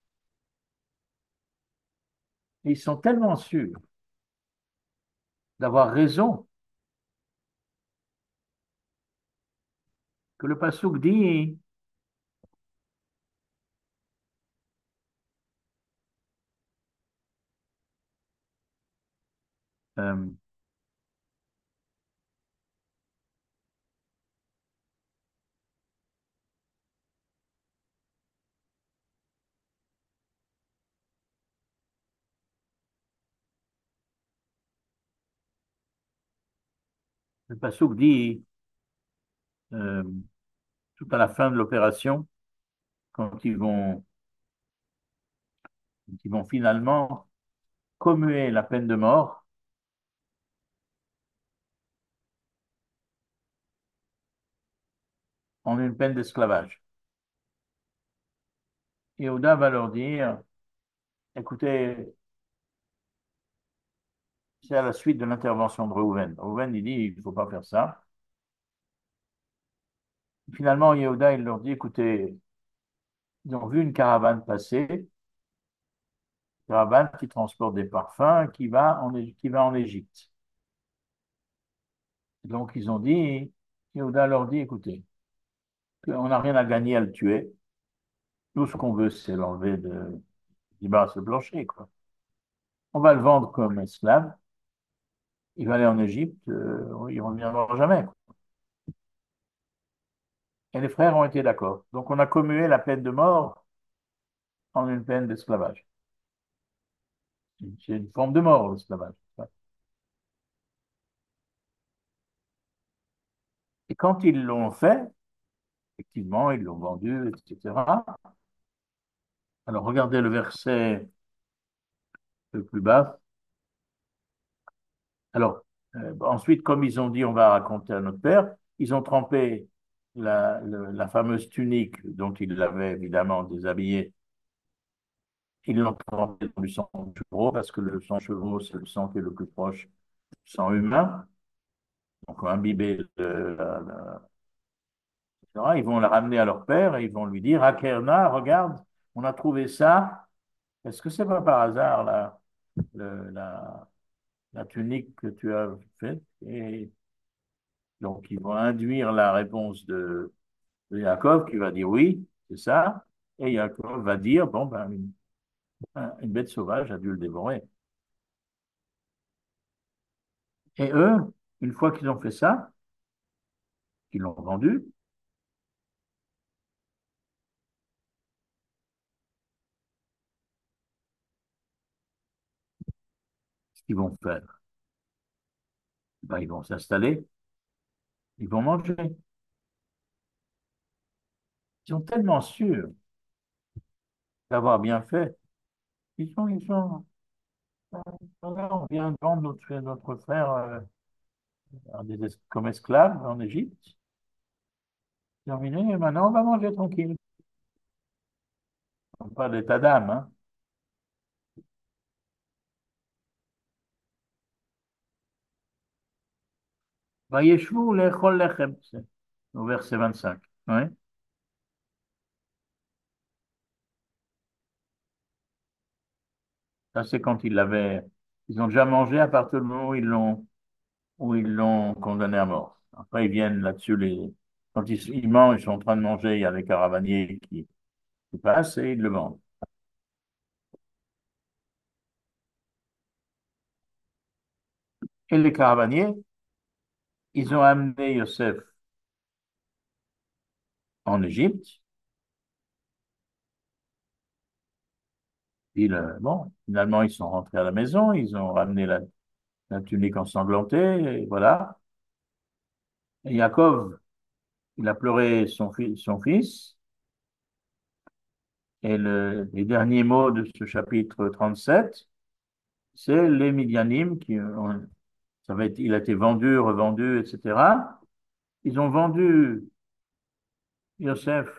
Et ils sont tellement sûrs d'avoir raison que le passouk dit, euh, le passouk dit, euh, tout à la fin de l'opération, quand ils vont, quand ils vont finalement commuer la peine de mort en une peine d'esclavage. Yehuda va leur dire, écoutez, c'est à la suite de l'intervention de Reuven. Reuven, il dit, il ne faut pas faire ça. Finalement, Yehuda, il leur dit, écoutez, ils ont vu une caravane passer, une caravane qui transporte des parfums, qui va en, Égy- qui va en Égypte. Donc, ils ont dit, Yehuda leur dit, écoutez, on n'a rien à gagner à le tuer. Tout ce qu'on veut, c'est l'enlever de, du bas ce plancher, quoi. On va le vendre comme esclave. Il va aller en Égypte, euh, il ne reviendra jamais, quoi. Et les frères ont été d'accord. Donc, on a commué la peine de mort en une peine d'esclavage. C'est une forme de mort, l'esclavage. Et quand ils l'ont fait, effectivement, ils l'ont vendu, et cetera. Alors, regardez le verset le plus bas. Alors, euh, ensuite, comme ils ont dit, on va raconter à notre père, ils ont trempé la, le- la fameuse tunique dont ils l'avaient évidemment déshabillé. Ils l'ont trempé dans du sang de chevreau parce que le sang de chevreau, c'est le sang qui est le plus proche du sang humain. Donc, imbibé de la, la- et cetera. Ils vont la ramener à leur père et ils vont lui dire, Akerna, regarde, on a trouvé ça. Est-ce que c'est pas par hasard la, le- la, la tunique que tu as faite? Et donc, ils vont induire la réponse de, de Yaakov qui va dire oui, c'est ça. Et Yaakov va dire, bon, ben, une, une bête sauvage a dû le dévorer. Et eux, Une fois qu'ils ont fait ça, qu'ils l'ont vendu, ce qu'ils vont faire, ben, ils vont s'installer, ils vont manger. Ils sont tellement sûrs d'avoir bien fait. Ils sont, ils sont, on vient de vendre notre, notre frère euh, à des es- comme esclave en Égypte. Terminé, et maintenant on va manger tranquille. Pas d'état d'âme, hein. Vayeshvu lechol lechem, c'est au verset vingt-cinq. Ouais. Ça, c'est quand ils l'avaient. Ils ont déjà mangé à partir du moment où ils l'ont où ils l'ont condamné à mort. Après, ils viennent là-dessus. Les... Quand ils, ils mangent, ils sont en train de manger, il y a les caravaniers qui, qui passent et ils le vendent. Et les caravaniers, ils ont amené Yosef en Égypte. Puis, le- bon, finalement, ils sont rentrés à la maison, ils ont ramené la, la tunique ensanglantée, et voilà. Et Yaakov, il a pleuré son, fi- son fils. Et le, les derniers mots de ce chapitre trente-sept, c'est les Midianim qui ont, ça va être, il a été vendu, revendu, et cetera. Ils ont vendu Yosef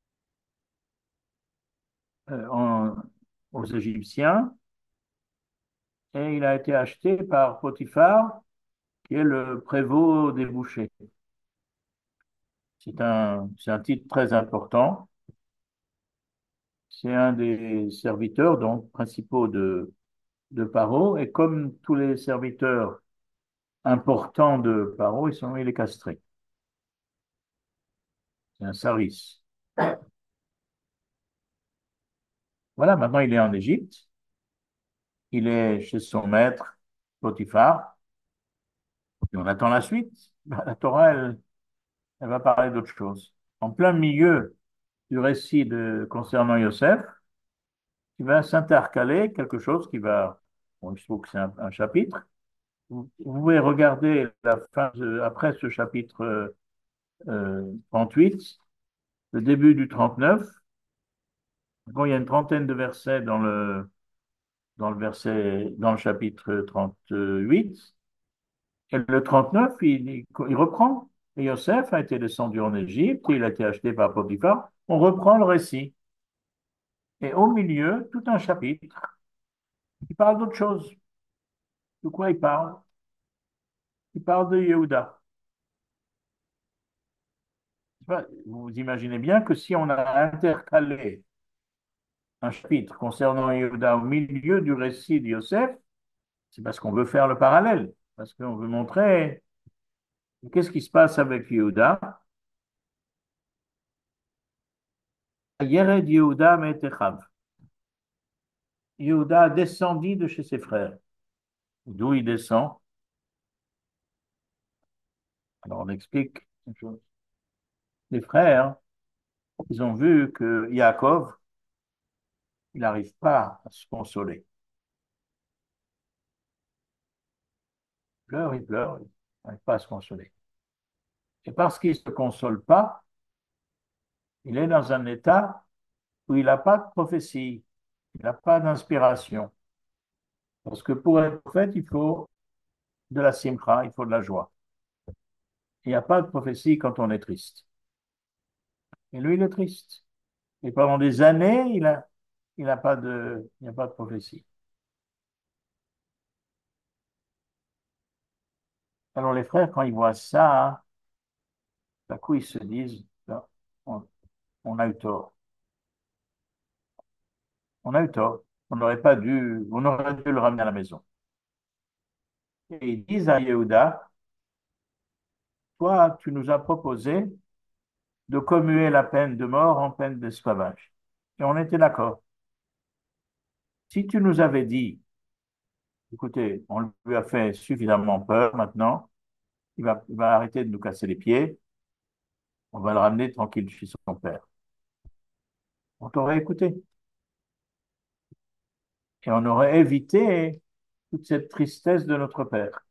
euh, en- aux Égyptiens et il a été acheté par Potiphar, qui est le prévôt des bouchers. C'est un, c'est un titre très important. C'est un des serviteurs donc principaux de, de Paro et comme tous les serviteurs importants de Paro, ils sont il est castré. C'est un saris. Voilà, maintenant il est en Égypte. Il est chez son maître, Potiphar. Et on attend la suite. Ben, la Torah, elle, elle va parler d'autre chose. En plein milieu du récit de, concernant Yosef, il va s'intercaler quelque chose qui va, bon, il se trouve que c'est un, un chapitre. Vous, vous pouvez regarder la fin de- après ce chapitre euh, trente-huit, le début du trente-neuf. Bon, il y a une trentaine de versets dans le, dans le verset, dans le chapitre trente-huit. Et le trente-neuf, il, il, il reprend. Et Yosef a été descendu en Égypte, il a été acheté par Potiphar. On reprend le récit. Et au milieu, tout un chapitre qui parle d'autre chose. De quoi il parle? Il parle de Yehuda. Vous imaginez bien que si on a intercalé un chapitre concernant Yehuda au milieu du récit de Yosef, c'est parce qu'on veut faire le parallèle, parce qu'on veut montrer qu'est-ce qui se passe avec Yehuda. Yered Yehuda Metechav. Yehuda descendit de chez ses frères. D'où il descend? Alors on explique une chose. Les frères, ils ont vu que Yaakov, il n'arrive pas à se consoler. Il pleure, il pleure, il n'arrive pas à se consoler. Et parce qu'il ne se console pas, il est dans un état où il n'a pas de prophétie, il n'a pas d'inspiration. Parce que pour être prophète, il faut de la simcha, il faut de la joie. Il n'y a pas de prophétie quand on est triste. Et lui, il est triste. Et pendant des années, il a, il n'a pas de, il n'y a pas de prophétie. Alors les frères, quand ils voient ça, d'un coup, ils se disent, ben, on, on a eu tort. On a eu tort. On n'aurait pas dû, on aurait dû le ramener à la maison. Et ils disent à Yehuda, toi, tu nous as proposé de commuer la peine de mort en peine d'esclavage. Et on était d'accord. Si tu nous avais dit, écoutez, on lui a fait suffisamment peur maintenant, il va, il va arrêter de nous casser les pieds, on va le ramener tranquille chez son père. On t'aurait écouté et on aurait évité toute cette tristesse de notre père.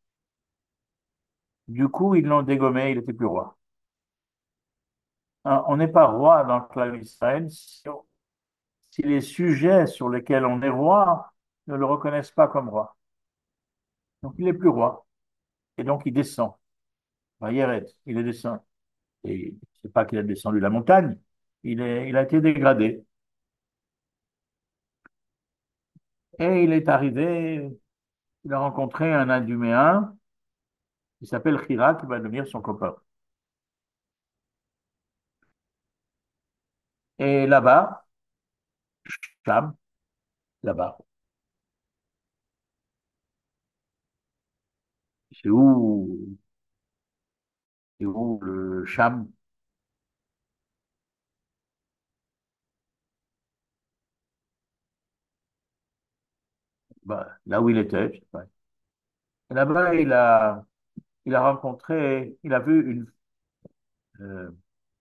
Du coup, ils l'ont dégommé, il n'était plus roi. Hein, on n'est pas roi dans le clan d'Israël si, si les sujets sur lesquels on est roi ne le reconnaissent pas comme roi. Donc, il n'est plus roi. Et donc, il descend. Vaïret, il est descendu. Et c'est pas qu'il a descendu la montagne, il, est, il a été dégradé. Et il est arrivé, il a rencontré un Iduméen qui s'appelle Hira, qui va devenir son copain. Et là-bas, Cham, là-bas, c'est où, c'est où le Cham, bah, là où il était, je sais pas. Et là-bas, il a, il a rencontré, il a vu une. euh,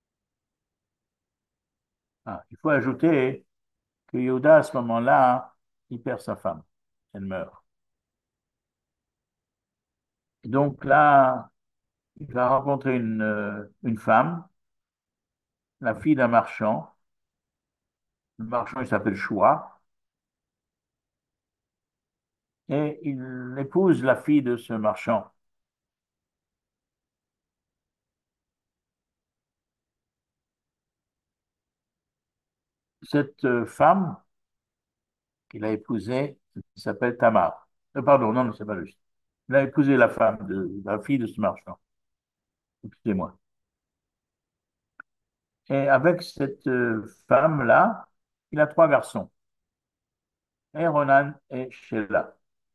ah, il faut ajouter que Yoda, à ce moment-là, il perd sa femme. Elle meurt. Et donc là, il va rencontrer une, euh, une femme, la fille d'un marchand. Le marchand, il s'appelle Choua. Et il épouse la fille de ce marchand. Cette euh, femme qu'il a épousée s'appelle Tamar. Euh, pardon, non, non, c'est pas juste. Il a épousé la femme de la fille de ce marchand. Excusez-moi. Et avec cette euh, femme-là, il a trois garçons, Ronan et Sheila.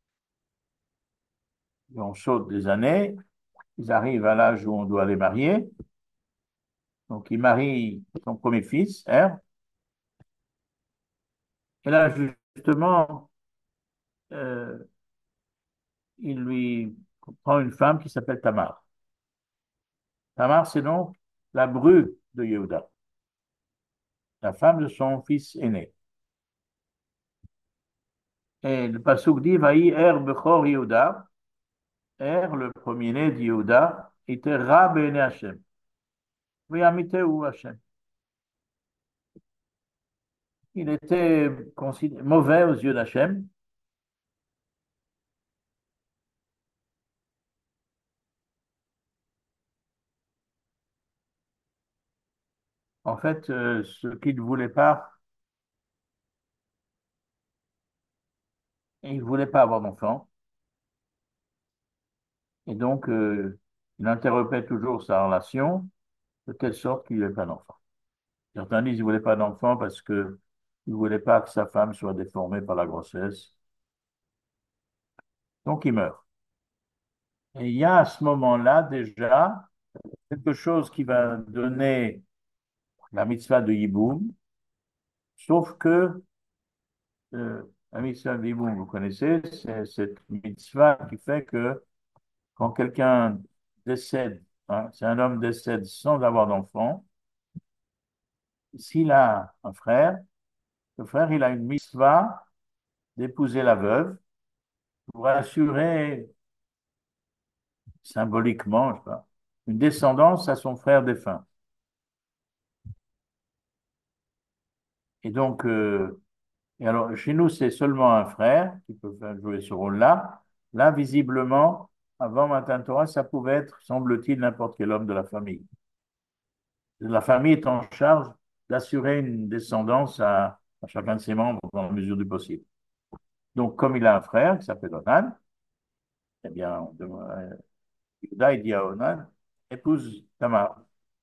Et on saute des années, ils arrivent à l'âge où on doit les marier. Donc, il marie son premier fils, Er, et là, justement, euh, il lui prend une femme qui s'appelle Tamar. Tamar, c'est donc la bru de Yehuda, la femme de son fils aîné. Et le pasuk dit, Vaï Er Bechor Yehuda, Er, le premier-né de Yehuda, était Ra Bene Hashem. Viamiteu Hashem. Il était considéré mauvais aux yeux d'Hachem. En fait, euh, ce qu'il ne voulait pas, il ne voulait pas avoir d'enfant. Et donc, euh, il interrompait toujours sa relation de telle sorte qu'il n'avait pas d'enfant. Certains disent qu'il ne voulait pas d'enfant parce qu'il ne voulait pas que sa femme soit déformée par la grossesse. Donc, il meurt. Et il y a à ce moment-là déjà quelque chose qui va donner la mitzvah de Yiboum, sauf que euh, la mitzvah de Yiboum, vous connaissez, c'est cette mitzvah qui fait que quand quelqu'un décède, hein, si un homme décède sans avoir d'enfant, s'il a un frère, le frère, il a une mitzvah d'épouser la veuve pour assurer symboliquement, je sais pas, une descendance à son frère défunt. Et donc, euh, et alors, chez nous, c'est seulement un frère qui peut faire jouer ce rôle-là. Là, visiblement, avant Matan Torah, ça pouvait être, semble-t-il, n'importe quel homme de la famille. La famille est en charge d'assurer une descendance à, à chacun de ses membres dans la mesure du possible. Donc, comme il a un frère qui s'appelle Onan, eh bien, on devrait- Yehuda, il dit à Onan, épouse Tamar.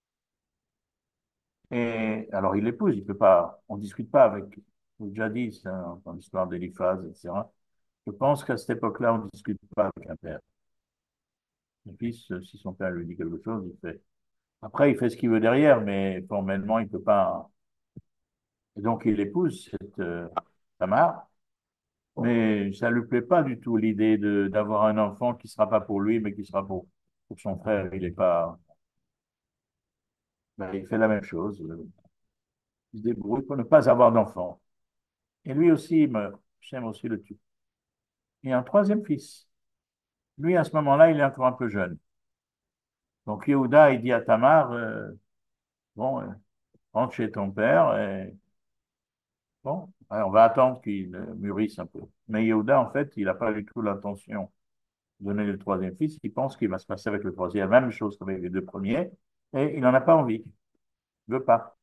Et alors, il l'épouse, il peut pas, on ne discute pas avec, j'ai déjà dit, c'est un- dans l'histoire d'Éliphaz, et cetera. Je pense qu'à cette époque-là, on ne discute pas avec un père. Le fils, euh, si son père lui dit quelque chose, il fait. Après, il fait ce qu'il veut derrière, mais formellement, il ne peut pas. Et donc, il épouse cette euh, Tamar, mais ça ne lui plaît pas du tout l'idée de d'avoir un enfant qui ne sera pas pour lui, mais qui sera pour, pour son frère, il est pas, ben, il fait la même chose. euh, Il se débrouille pour ne pas avoir d'enfant. Et lui aussi, il meurt. Hachem aussi le tue. Et un troisième fils. Lui, à ce moment-là, il est encore un peu jeune. Donc, Yehuda, il dit à Tamar, euh, bon, euh, rentre chez ton père et bon, alors, on va attendre qu'il euh, mûrisse un peu. Mais Yehuda, en fait, il n'a pas du tout l'intention de donner le troisième fils. Il pense qu'il va se passer avec le troisième, la même chose qu'avec les deux premiers, et il n'en a pas envie. Il veut pas.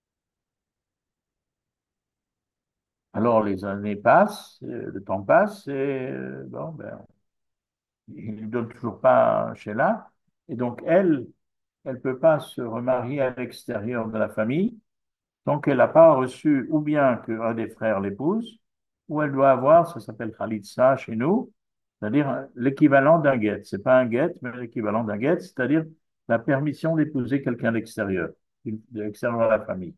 Alors, les années passent, euh, le temps passe, et euh, bon, ben, il ne donne toujours pas Sheila. Et donc, elle, elle ne peut pas se remarier à l'extérieur de la famille tant qu'elle n'a pas reçu ou bien qu'un des frères l'épouse, ou elle doit avoir, ça s'appelle Khalitsa chez nous, c'est-à-dire l'équivalent d'un guet. Ce n'est pas un guet, mais l'équivalent d'un guet, c'est-à-dire la permission d'épouser quelqu'un d'extérieur, de l'extérieur de la famille.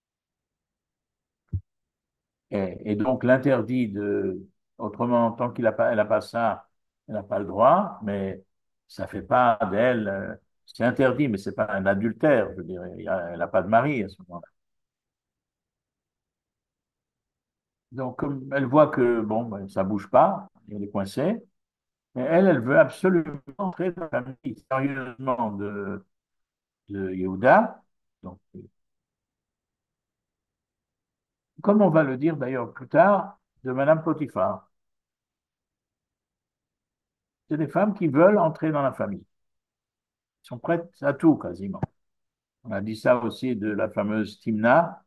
Et, et donc l'interdit de, autrement, tant qu'il n'a pas, elle n'a pas ça, elle n'a pas le droit, mais ça ne fait pas d'elle, euh, c'est interdit, mais ce n'est pas un adultère, je dirais. Il y a- Elle n'a pas de mari à ce moment-là. Donc, comme elle voit que bon, ben, ça bouge pas, elle est coincée, mais elle, elle veut absolument entrer dans la famille sérieusement de, de Yehuda. Donc, comme on va le dire d'ailleurs plus tard, de Madame Potiphar. C'est des femmes qui veulent entrer dans la famille. Elles sont prêtes à tout quasiment. On a dit ça aussi de la fameuse Timna,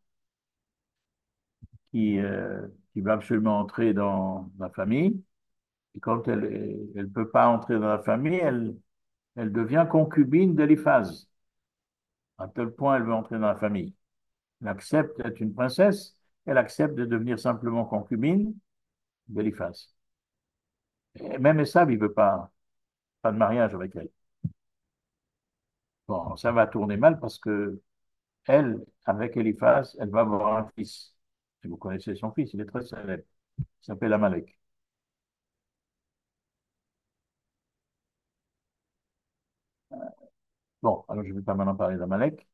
qui, euh, qui veut absolument entrer dans la famille. Et quand elle ne peut pas entrer dans la famille, elle, elle devient concubine d'Eliphaz. À tel point elle veut entrer dans la famille. Elle accepte d'être une princesse, elle accepte de devenir simplement concubine d'Eliphaz. Et même Esav, il ne veut pas, pas de mariage avec elle. Bon, ça va tourner mal parce que elle, avec Eliphaz, elle va avoir un fils. Et vous connaissez son fils, il est très célèbre. Il s'appelle Amalek. Bon, alors je ne vais pas maintenant parler d'Amalek.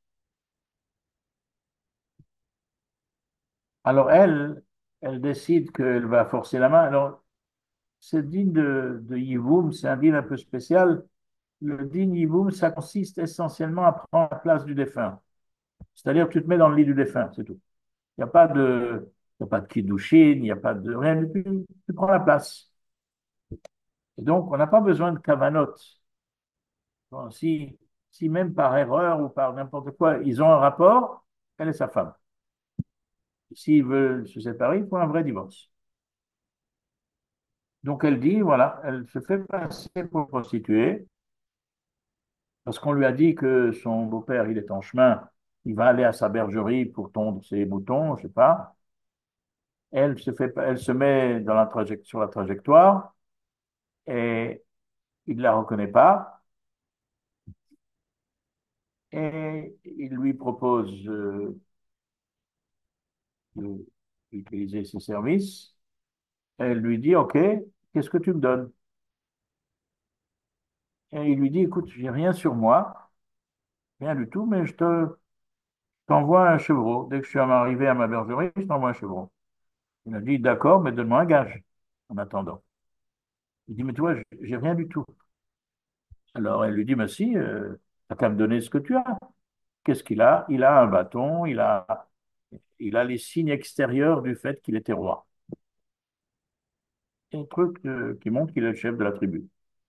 Alors elle, elle décide qu'elle va forcer la main. Alors, ce dîne de, de Yivoum, c'est un dîne un peu spécial. Le dîne Yivoum, ça consiste essentiellement à prendre la place du défunt. C'est-à-dire que tu te mets dans le lit du défunt, c'est tout. Il n'y a pas de, il y a pas de kiddushin, il n'y a pas de rien du tout. Tu prends la place. Et donc, on n'a pas besoin de kavanot. Bon, si, si même par erreur ou par n'importe quoi, ils ont un rapport, elle est sa femme. S'ils veulent se séparer, il faut un vrai divorce. Donc elle dit, voilà, elle se fait passer pour prostituée parce qu'on lui a dit que son beau-père, il est en chemin, il va aller à sa bergerie pour tondre ses moutons, je sais pas. Elle se fait, elle se met dans la trajectoire, sur la trajectoire et il ne la reconnaît pas et il lui propose euh, d'utiliser ses services. Elle lui dit, OK, qu'est-ce que tu me donnes? Et il lui dit, écoute, j'ai rien sur moi, rien du tout, mais je te t'envoie un chevreau. Dès que je suis arrivé à ma bergerie, je t'envoie un chevreau. Il a dit, d'accord, mais donne-moi un gage en attendant. Il dit, mais toi, j'ai rien du tout. Alors elle lui dit, mais si, euh, t'as qu'à me donner ce que tu as. Qu'est-ce qu'il a? Il a un bâton, il a, il a les signes extérieurs du fait qu'il était roi. Un truc euh, qui montre qu'il est le chef de la tribu.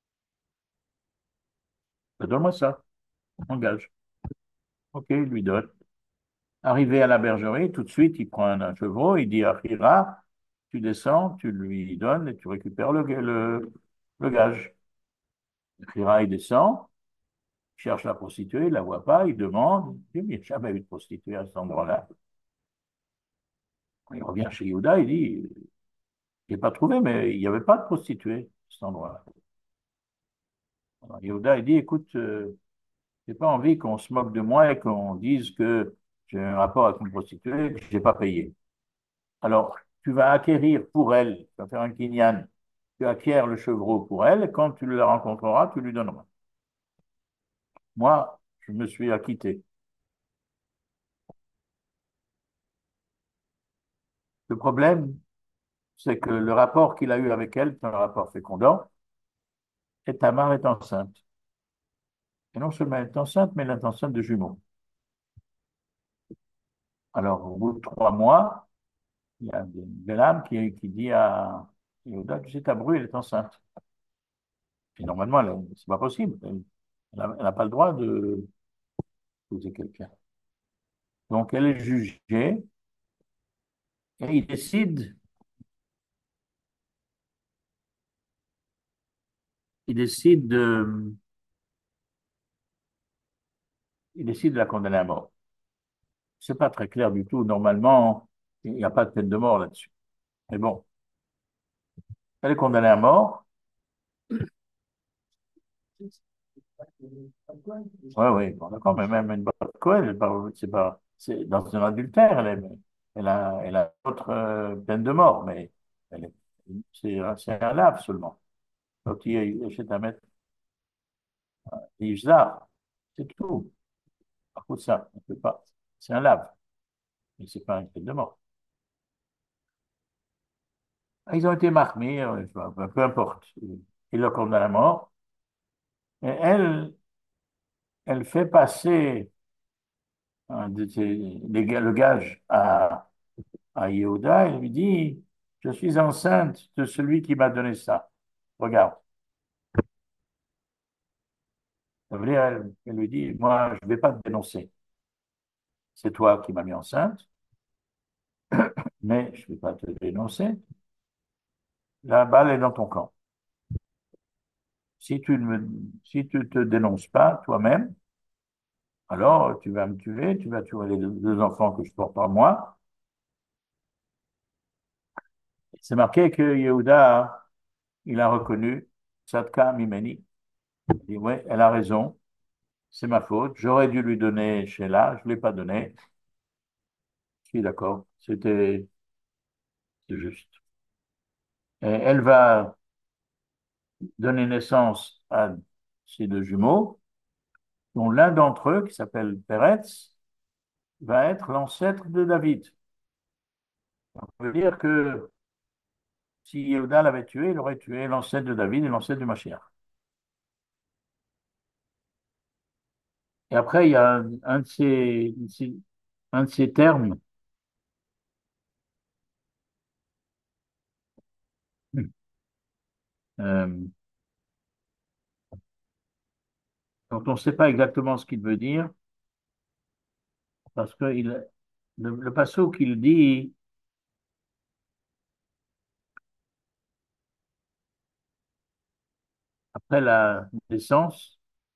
Ben, donne-moi ça, en gage. OK, il lui donne. Arrivé à la bergerie, tout de suite, il prend un, un chevreau, il dit à Hira, tu descends, tu lui donnes et tu récupères le, le, le gage. Hira, il descend, il cherche la prostituée, il ne la voit pas, il demande, il dit, il n'y a jamais eu de prostituée à cet endroit-là. Il revient chez Yehuda, il dit, je n'ai pas trouvé, mais il n'y avait pas de prostituée à cet endroit-là. Alors, Yehuda, il dit, écoute, euh, j'ai pas envie qu'on se moque de moi et qu'on dise que j'ai un rapport avec une prostituée et que je n'ai pas payé. Alors, tu vas acquérir pour elle, tu vas faire un kinyan, tu acquiers le chevreau pour elle, et quand tu la rencontreras, tu lui donneras. Moi, je me suis acquitté. Le problème, c'est que le rapport qu'il a eu avec elle, c'est un rapport fécondant, et Tamar est enceinte. Et non seulement elle est enceinte, mais elle est enceinte de jumeaux. Alors, au bout de trois mois, il y a une belle âme qui, qui dit à Yehuda, tu sais, ta bru, elle est enceinte. Et normalement, elle- c'est pas possible. Elle elle n'a pas le droit de épouser quelqu'un. Donc, elle est jugée et il décide, il décide de, il décide de la condamner à mort. C'est pas très clair du tout. Normalement, il n'y a pas de peine de mort là-dessus. Mais bon, elle est condamnée à mort. Oui, oui, bon, d'accord, mais même une bonne Cohen, c'est pas, c'est pas- c'est dans un adultère, elle, est- elle a, elle a autre euh, peine de mort, mais elle est- c'est c'est un lave seulement. Donc, il y a un maître, il c'est tout. À cause de ça, on peut pas. C'est un lave, mais c'est pas une peine de mort. Ah, ils ont été marqués, euh, peu peu importe. Ils le condamnent à la mort. Et elle, elle fait passer un de ses- les ga- le gage à, à Yehuda. Elle lui dit, je suis enceinte de celui qui m'a donné ça. Regarde. Ça veut dire, elle, elle lui dit, moi, je ne vais pas te dénoncer. C'est toi qui m'as mis enceinte, mais je ne vais pas te dénoncer. La balle est dans ton camp. Si tu ne me, si tu te dénonces pas toi-même, alors tu vas me tuer, tu vas tuer les deux, deux enfants que je porte en moi. C'est marqué que Yehuda, il a reconnu Tzadka Mimeni. Il dit, oui, elle a raison, c'est ma faute, j'aurais dû lui donner Sheila, je ne l'ai pas donné. Je suis d'accord, c'était c'est juste. Et elle va donner naissance à ces deux jumeaux, dont l'un d'entre eux, qui s'appelle Peretz, va être l'ancêtre de David. Ça veut dire que si Yehuda l'avait tué, il aurait tué l'ancêtre de David et l'ancêtre du Mashiach. Et après, il y a un de ces, un de ces termes euh, dont on ne sait pas exactement ce qu'il veut dire, parce que il, le, le passage qu'il dit après la naissance,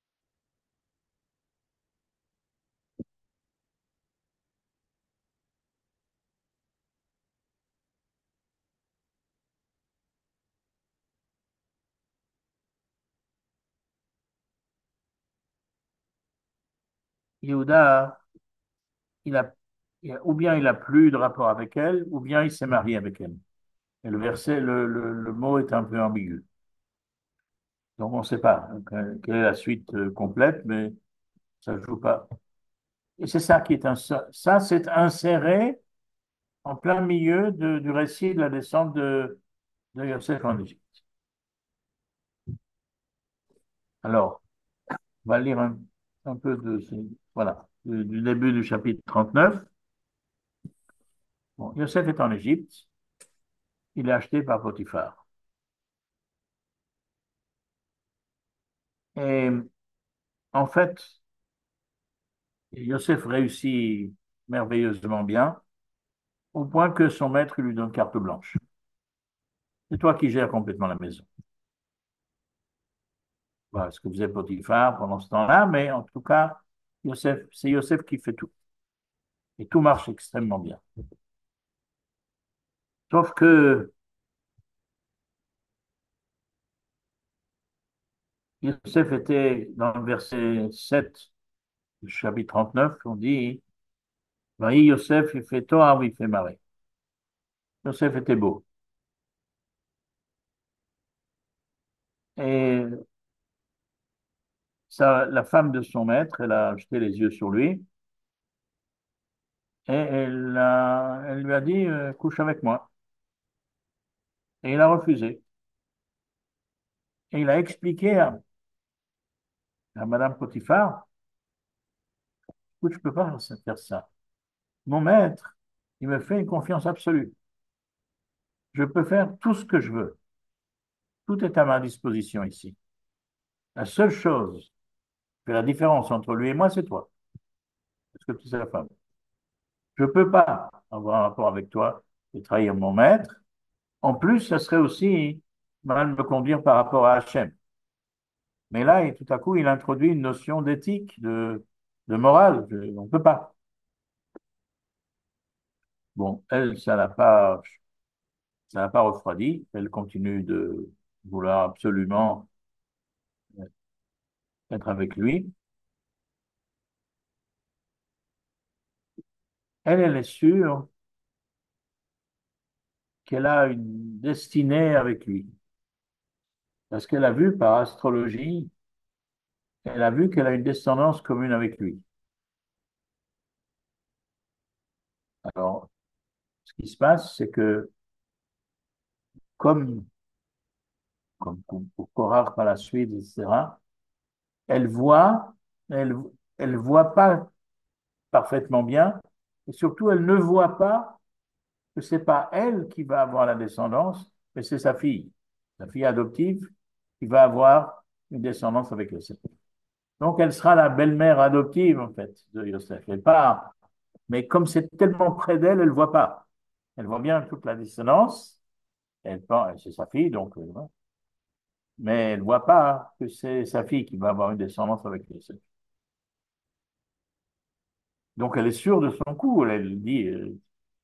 Yehuda, il a, il a- ou bien il a plus de rapport avec elle, ou bien il s'est marié avec elle. Et le verset, le, le, le mot est un peu ambigu. Donc on ne sait pas hein, quelle est la suite euh, complète, mais ça ne joue pas. Et c'est ça qui est un, ça, c'est inséré en plein milieu de- du récit de la descente de, de Yosef en Égypte. Alors, on va lire un, un peu de ce, voilà, du, du début du chapitre trente-neuf. Bon, Yosef est en Égypte, il est acheté par Potiphar. Et en fait, Yosef réussit merveilleusement bien, au point que son maître lui donne carte blanche. C'est toi qui gères complètement la maison. Voilà ce que faisait Potiphar pendant ce temps-là, mais en tout cas, Yosef, c'est Yosef qui fait tout. Et tout marche extrêmement bien. Sauf que Yosef était dans le verset sept du chapitre trente-neuf, on dit, Vaï Yosef, il fait Torah ou il fait marée. Yosef était beau. Et sa- la femme de son maître, elle a jeté les yeux sur lui et elle, a- elle lui a dit, euh, couche avec moi. Et il a refusé. Et il a expliqué à, à Madame Potiphar, écoute, je ne peux pas faire ça. Mon maître, il me fait une confiance absolue. Je peux faire tout ce que je veux. Tout est à ma disposition ici. La seule chose qui fait la différence entre lui et moi, c'est toi. Parce que tu es sa femme. Je ne peux pas avoir un rapport avec toi et trahir mon maître. En plus, ça serait aussi mal me conduire par rapport à Hachem. Mais là, et tout à coup, il introduit une notion d'éthique, de, de morale. Je- on ne peut pas. Bon, elle, ça l'a pas, ça l'a pas refroidi. Elle continue de vouloir absolument être avec lui. Elle, elle est sûre qu'elle a une destinée avec lui. Parce qu'elle a vu par astrologie, elle a vu qu'elle a une descendance commune avec lui. Alors, ce qui se passe, c'est que comme, comme pour pour Korach par la suite, et cetera, elle voit, elle, elle voit pas parfaitement bien, et surtout, elle ne voit pas que c'est pas elle qui va avoir la descendance, mais c'est sa fille, sa fille adoptive, qui va avoir une descendance avec Yosef. Donc, elle sera la belle-mère adoptive, en fait, de Yosef. Et pas, mais comme c'est tellement près d'elle, elle ne voit pas. Elle voit bien toute la dissonance. Elle pense, c'est sa fille, donc, euh, ouais. Mais elle ne voit pas que c'est sa fille qui va avoir une descendance avec Yosef. Donc, elle est sûre de son coup. Elle dit. euh,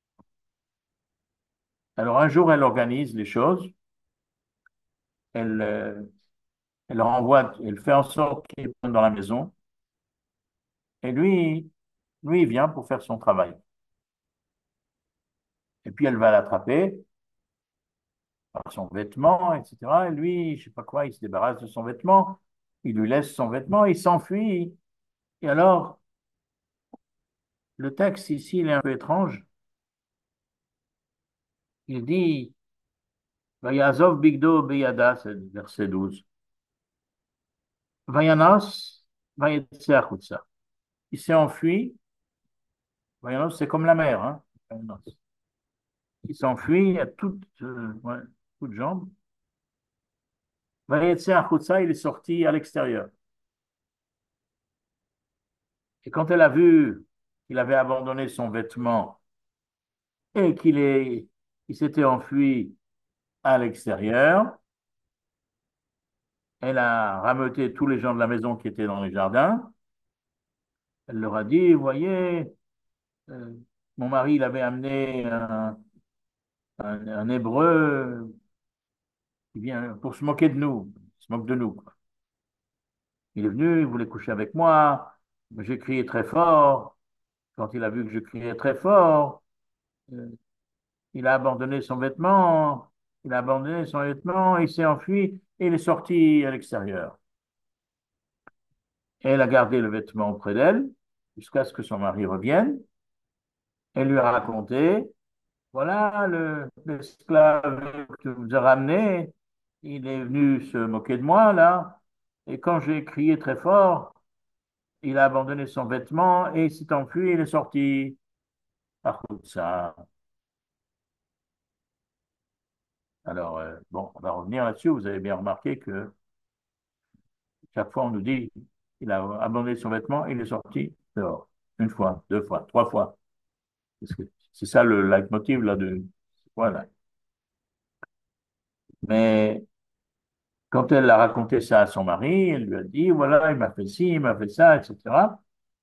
Alors, un jour, elle organise les choses. Elle, euh, elle renvoie, elle fait en sorte qu'il vienne dans la maison. Et lui, lui, il vient pour faire son travail. Et puis, elle va l'attraper par son vêtement, et cetera. Et lui, je sais pas quoi, il se débarrasse de son vêtement, il lui laisse son vêtement, il s'enfuit. Et alors, le texte ici, il est un peu étrange. Il dit, Vayazov bigdo beyada, c'est le verset douze. Vayanos, vayetze achutza. Il s'est enfui. Vayanos, c'est comme la mer, hein. Vayanos. Il s'enfuit à toutes, euh, ouais, toutes jambes. Vayetze achutza, il est sorti à l'extérieur. Et quand elle a vu qu'il avait abandonné son vêtement et qu'il est, il s'était enfui à l'extérieur, elle a rameuté tous les gens de la maison qui étaient dans les jardins. Elle leur a dit, vous voyez, euh, mon mari, il avait amené un, un, un Hébreu qui vient pour se moquer de nous, il se moque de nous. Il est venu, il voulait coucher avec moi, j'ai crié très fort. Quand il a vu que je criais très fort, euh, il a abandonné son vêtement, il a abandonné son vêtement, il s'est enfui et il est sorti à l'extérieur. Elle a gardé le vêtement auprès d'elle jusqu'à ce que son mari revienne. Elle lui a raconté, voilà, le, l'esclave que tu nous as ramené, il est venu se moquer de moi, là, et quand j'ai crié très fort, il a abandonné son vêtement et il s'est enfui, il est sorti. À cause de ça. Alors, euh, bon, on va revenir là-dessus. Vous avez bien remarqué que chaque fois, on nous dit, il a abandonné son vêtement, il est sorti dehors. Une fois, deux fois, trois fois. Parce que c'est ça le leitmotiv là de. Voilà. Mais quand elle a raconté ça à son mari, elle lui a dit, voilà, il m'a fait ci, il m'a fait ça, et cetera.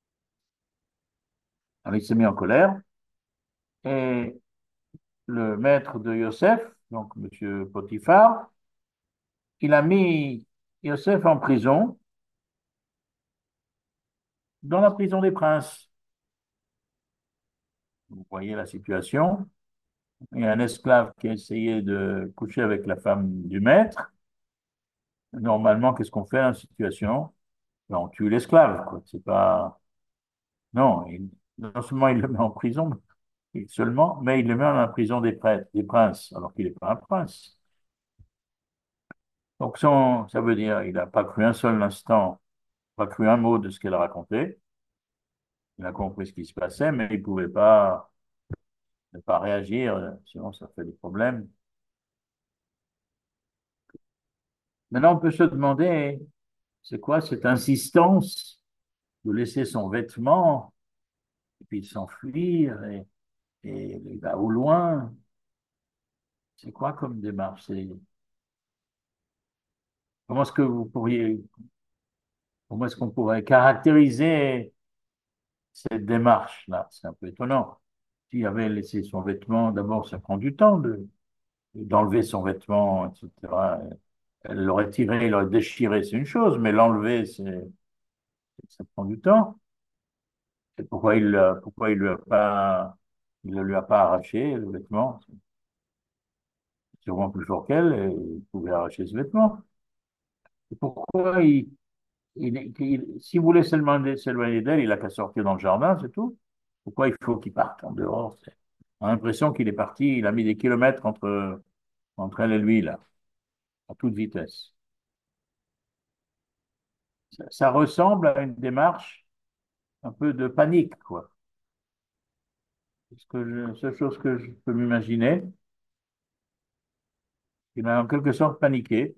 Alors il s'est mis en colère. Et le maître de Yosef, donc Monsieur Potiphar, il a mis Yosef en prison, dans la prison des princes. Vous voyez la situation. Il y a un esclave qui a essayé de coucher avec la femme du maître. Normalement, qu'est-ce qu'on fait dans cette situation? on tue l'esclave, quoi. C'est pas. Non, il- non seulement il le met en prison, il- seulement, mais il le met dans la prison des prêtres, des princes, alors qu'il n'est pas un prince. Donc, son- ça veut dire il n'a pas cru un seul instant, pas cru un mot de ce qu'elle racontait. Il a compris ce qui se passait, mais il ne pouvait pas ne pas réagir, euh, sinon ça fait des problèmes. Maintenant, on peut se demander, c'est quoi cette insistance de laisser son vêtement et puis de s'enfuir et, et il va au loin? C'est quoi comme démarche? C'est- Comment est-ce que vous pourriez, comment est-ce qu'on pourrait caractériser cette démarche-là? C'est un peu étonnant. S'il avait laissé son vêtement, d'abord, ça prend du temps de, d'enlever son vêtement, et cetera. Elle l'aurait tiré, il l'aurait déchiré, c'est une chose, mais l'enlever, c'est, ça prend du temps. Et pourquoi il, l'a- pourquoi il lui a pas, il ne lui a pas arraché le vêtement? C'est sûrement plus fort qu'elle, et il pouvait arracher ce vêtement. Et pourquoi il, il, il- s'il voulait seulement s'éloigner d'elle, il a qu'à sortir dans le jardin, c'est tout. Pourquoi il faut qu'il parte en dehors? C'est- On a l'impression qu'il est parti, il a mis des kilomètres entre, entre elle et lui, là, à toute vitesse. Ça, ça ressemble à une démarche un peu de panique, quoi. Parce que je, seule chose que je peux m'imaginer, il a en quelque sorte paniqué.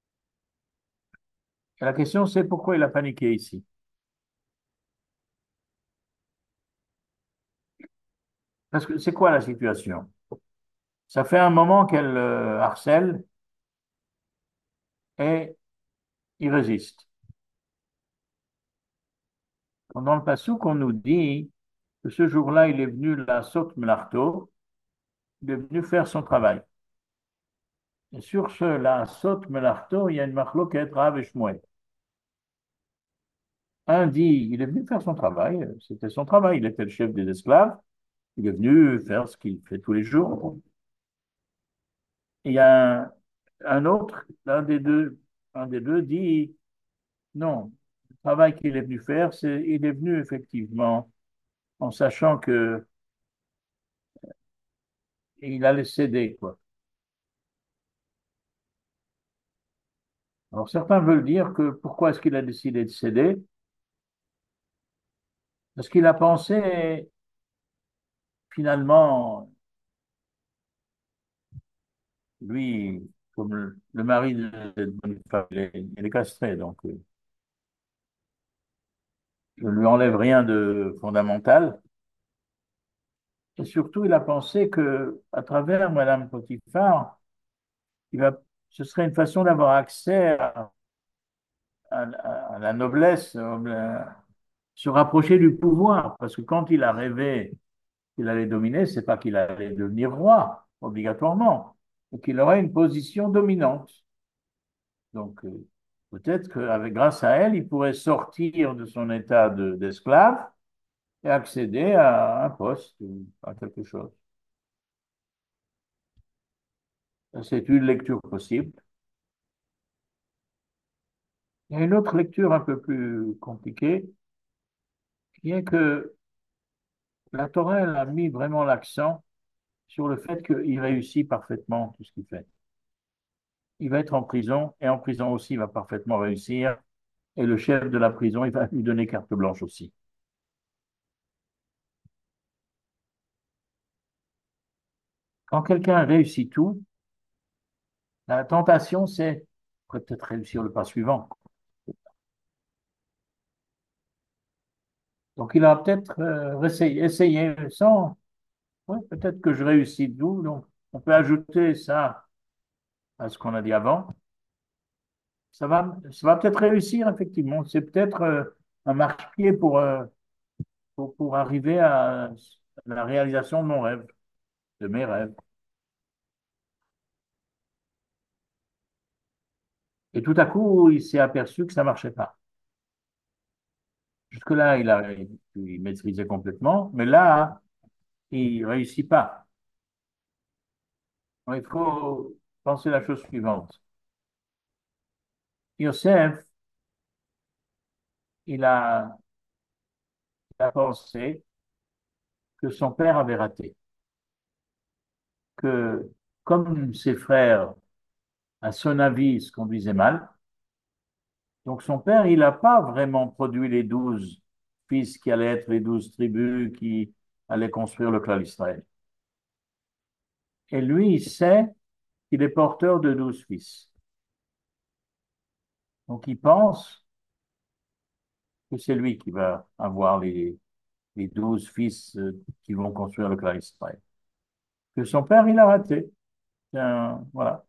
Et la question, c'est pourquoi il a paniqué ici. Parce que c'est quoi la situation? Ça fait un moment qu'elle euh, harcèle et il résiste. Dans le passouk, on nous dit que ce jour-là, il est venu la saute melarto, il est venu faire son travail. Et sur ce, la saute melarto, il y a une marloquette, Rav et Shmuel. Un dit, il est venu faire son travail, c'était son travail, il était le chef des esclaves, il est venu faire ce qu'il fait tous les jours. Et il y a un, un autre, l'un des deux, un des deux dit, non, le travail qu'il est venu faire, c'est, il est venu effectivement en sachant que il allait céder, quoi. Alors certains veulent dire que pourquoi est-ce qu'il a décidé de céder? Parce qu'il a pensé, finalement, lui, comme le, le mari de, de bonne femme, il est, il est castré, donc euh, je ne lui enlève rien de fondamental. Et surtout, il a pensé que à travers Madame Potiphar, il va, ce serait une façon d'avoir accès à, à- à la noblesse, euh, se rapprocher du pouvoir. Parce que quand il a rêvé qu'il allait dominer, c'est pas qu'il allait devenir roi, obligatoirement, mais qu'il aurait une position dominante. Donc, euh, peut-être qu'avec, grâce à elle, il pourrait sortir de son état de- d'esclave et accéder à un poste ou à quelque chose. C'est une lecture possible. Il y a une autre lecture un peu plus compliquée, qui est que la Torah elle a mis vraiment l'accent sur le fait qu'il réussit parfaitement tout ce qu'il fait. Il va être en prison, et en prison aussi, il va parfaitement réussir, et le chef de la prison, il va lui donner carte blanche aussi. Quand quelqu'un réussit tout, la tentation, c'est peut-être réussir le pas suivant. Donc, il a peut-être euh, essayé, essayé sans, ouais, peut-être que je réussis tout, donc on peut ajouter ça à ce qu'on a dit avant. Ça va, ça va peut-être réussir, effectivement. C'est peut-être euh, un marchepied pour, euh, pour, pour arriver à la réalisation de mon rêve, de mes rêves. Et tout à coup, il s'est aperçu que ça marchait pas. Jusque-là, il a, il maîtrisait complètement, mais là, il réussit pas. Donc, il faut penser la chose suivante. Yosef, il a, il a pensé que son père avait raté, que comme ses frères, à son avis, se conduisaient mal, donc son père, il n'a pas vraiment produit les douze fils qui allaient être les douze tribus qui allaient construire le clan d'Israël. Et lui, il sait qu'il est porteur de douze fils. Donc il pense que c'est lui qui va avoir les, les douze fils euh, qui vont construire le clan d'Israël. Que son père, il a raté. Un- voilà.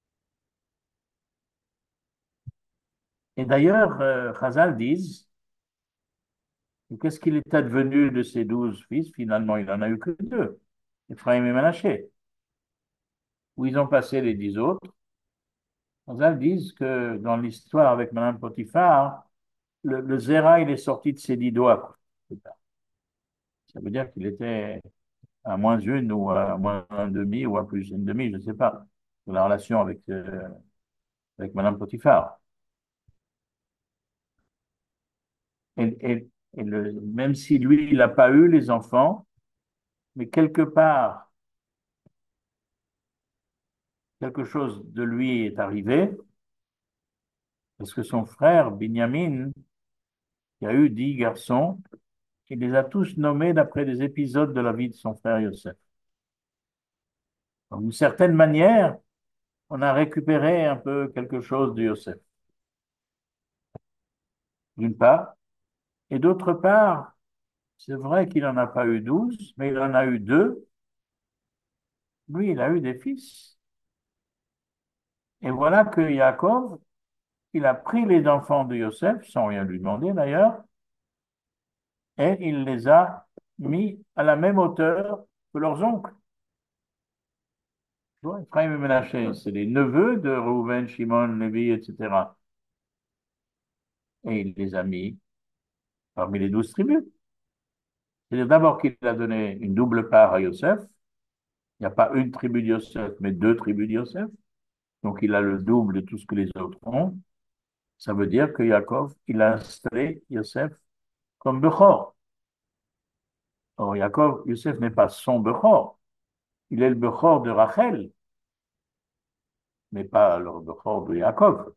Et d'ailleurs, euh, Chazal disent, qu'est-ce qu'il est advenu de ces douze fils? Finalement, il n'en a eu que deux, Ephraim et Manassé. Où ils ont passé les dix autres? Chazal disent que dans l'histoire avec Madame Potiphar, le, le Zéra, il est sorti de ses dix doigts. Ça veut dire qu'il était à moins une ou à moins un demi ou à plus une demi, je ne sais pas, de la relation avec, euh, avec Madame Potiphar. Et, et, et le, même si lui, il n'a pas eu les enfants, mais quelque part, quelque chose de lui est arrivé, parce que son frère, Binyamin, qui a eu dix garçons, il les a tous nommés d'après des épisodes de la vie de son frère Yosef. Donc, d'une certaine manière, on a récupéré un peu quelque chose de Yosef, d'une part. Et d'autre part, c'est vrai qu'il n'en a pas eu douze, mais il en a eu deux. Lui, il a eu des fils. Et voilà que Yaakov, il a pris les enfants de Yosef, sans rien lui demander d'ailleurs, et il les a mis à la même hauteur que leurs oncles. Tu vois, Ephraim et Ménaché, c'est les neveux de Reuven, Shimon, Lévi, et cetera. Et il les a mis parmi les douze tribus. C'est-à-dire d'abord qu'il a donné une double part à Yosef. Il n'y a pas une tribu de Yosef, mais deux tribus de Yosef. Donc il a le double de tout ce que les autres ont. Ça veut dire que Yaakov, il a installé Yosef comme Bechor. Or, Yaakov, Yosef n'est pas son Bechor. Il est le Bechor de Rachel, mais pas le Bechor de Yaakov.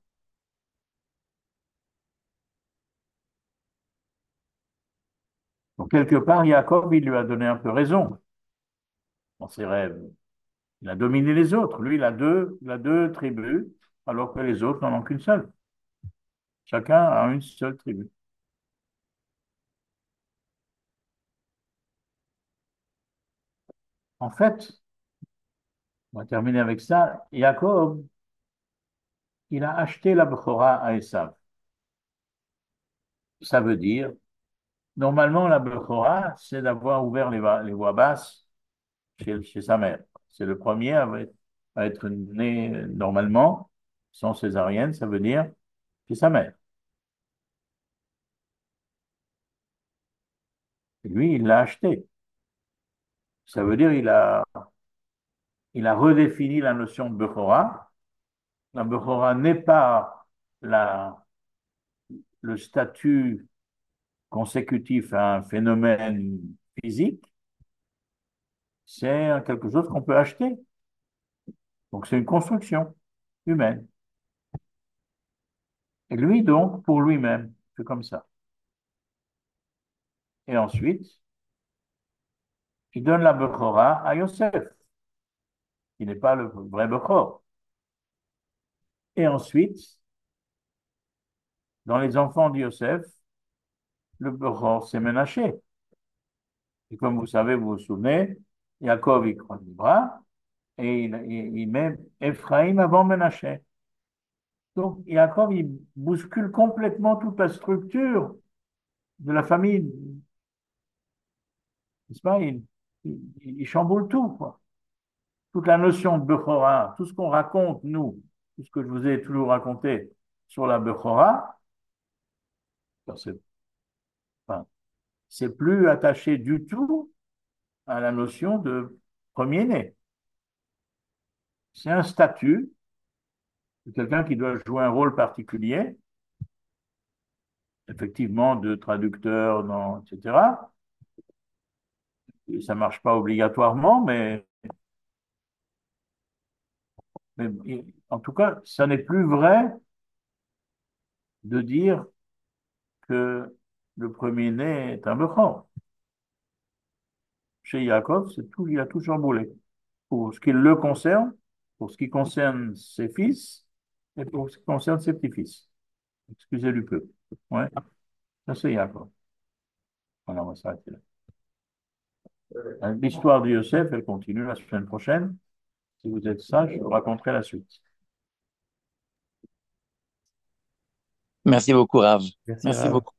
Donc, quelque part, Yaakov, il lui a donné un peu raison dans ses rêves. Il a dominé les autres. Lui, il a deux, il a deux tribus, alors que les autres n'en ont qu'une seule. Chacun a une seule tribu. En fait, on va terminer avec ça. Yaakov, il a acheté la Bechora à Esav. Ça veut dire, normalement, la Bechora, c'est d'avoir ouvert les, va- les voies basses chez, chez sa mère. C'est le premier à être, à être né euh, normalement, sans césarienne, ça veut dire chez sa mère. Et lui, il l'a acheté. Ça veut dire il a, il a redéfini la notion de Bechora. La Bechora n'est pas la, le statut consécutif à un phénomène physique, c'est quelque chose qu'on peut acheter. Donc c'est une construction humaine. Et lui, donc, pour lui-même, c'est comme ça. Et ensuite, il donne la Bechora à Yosef, qui n'est pas le vrai Bechor. Et ensuite, dans les enfants de Yosef, le Bechor, c'est Ménaché. Et comme vous savez, vous vous souvenez, Yaakov, il croise les bras et il, il, il met Ephraim avant Ménaché. Donc, Yaakov, il bouscule complètement toute la structure de la famille, n'est-ce pas? Il, il, il chamboule tout, quoi. Toute la notion de Bechora, tout ce qu'on raconte, nous, tout ce que je vous ai toujours raconté sur la Bechora, c'est enfin, c'est plus attaché du tout à la notion de premier-né. C'est un statut de quelqu'un qui doit jouer un rôle particulier effectivement de traducteurs, dans, et cetera. Et ça marche pas obligatoirement, mais, mais en tout cas, ça n'est plus vrai de dire que le premier-né est un Bechor. Chez Yaakov, c'est tout, il a tout chamboulé. Pour ce qui le concerne, pour ce qui concerne ses fils et pour ce qui concerne ses petits-fils. Excusez du peu. Ouais, ça c'est Yaakov. Voilà, on va s'arrêter là. Euh, L'histoire de Yosef, elle continue la semaine prochaine. Si vous êtes sage, je vous raconterai la suite. Merci beaucoup, Rav. Merci, Merci Rav. beaucoup.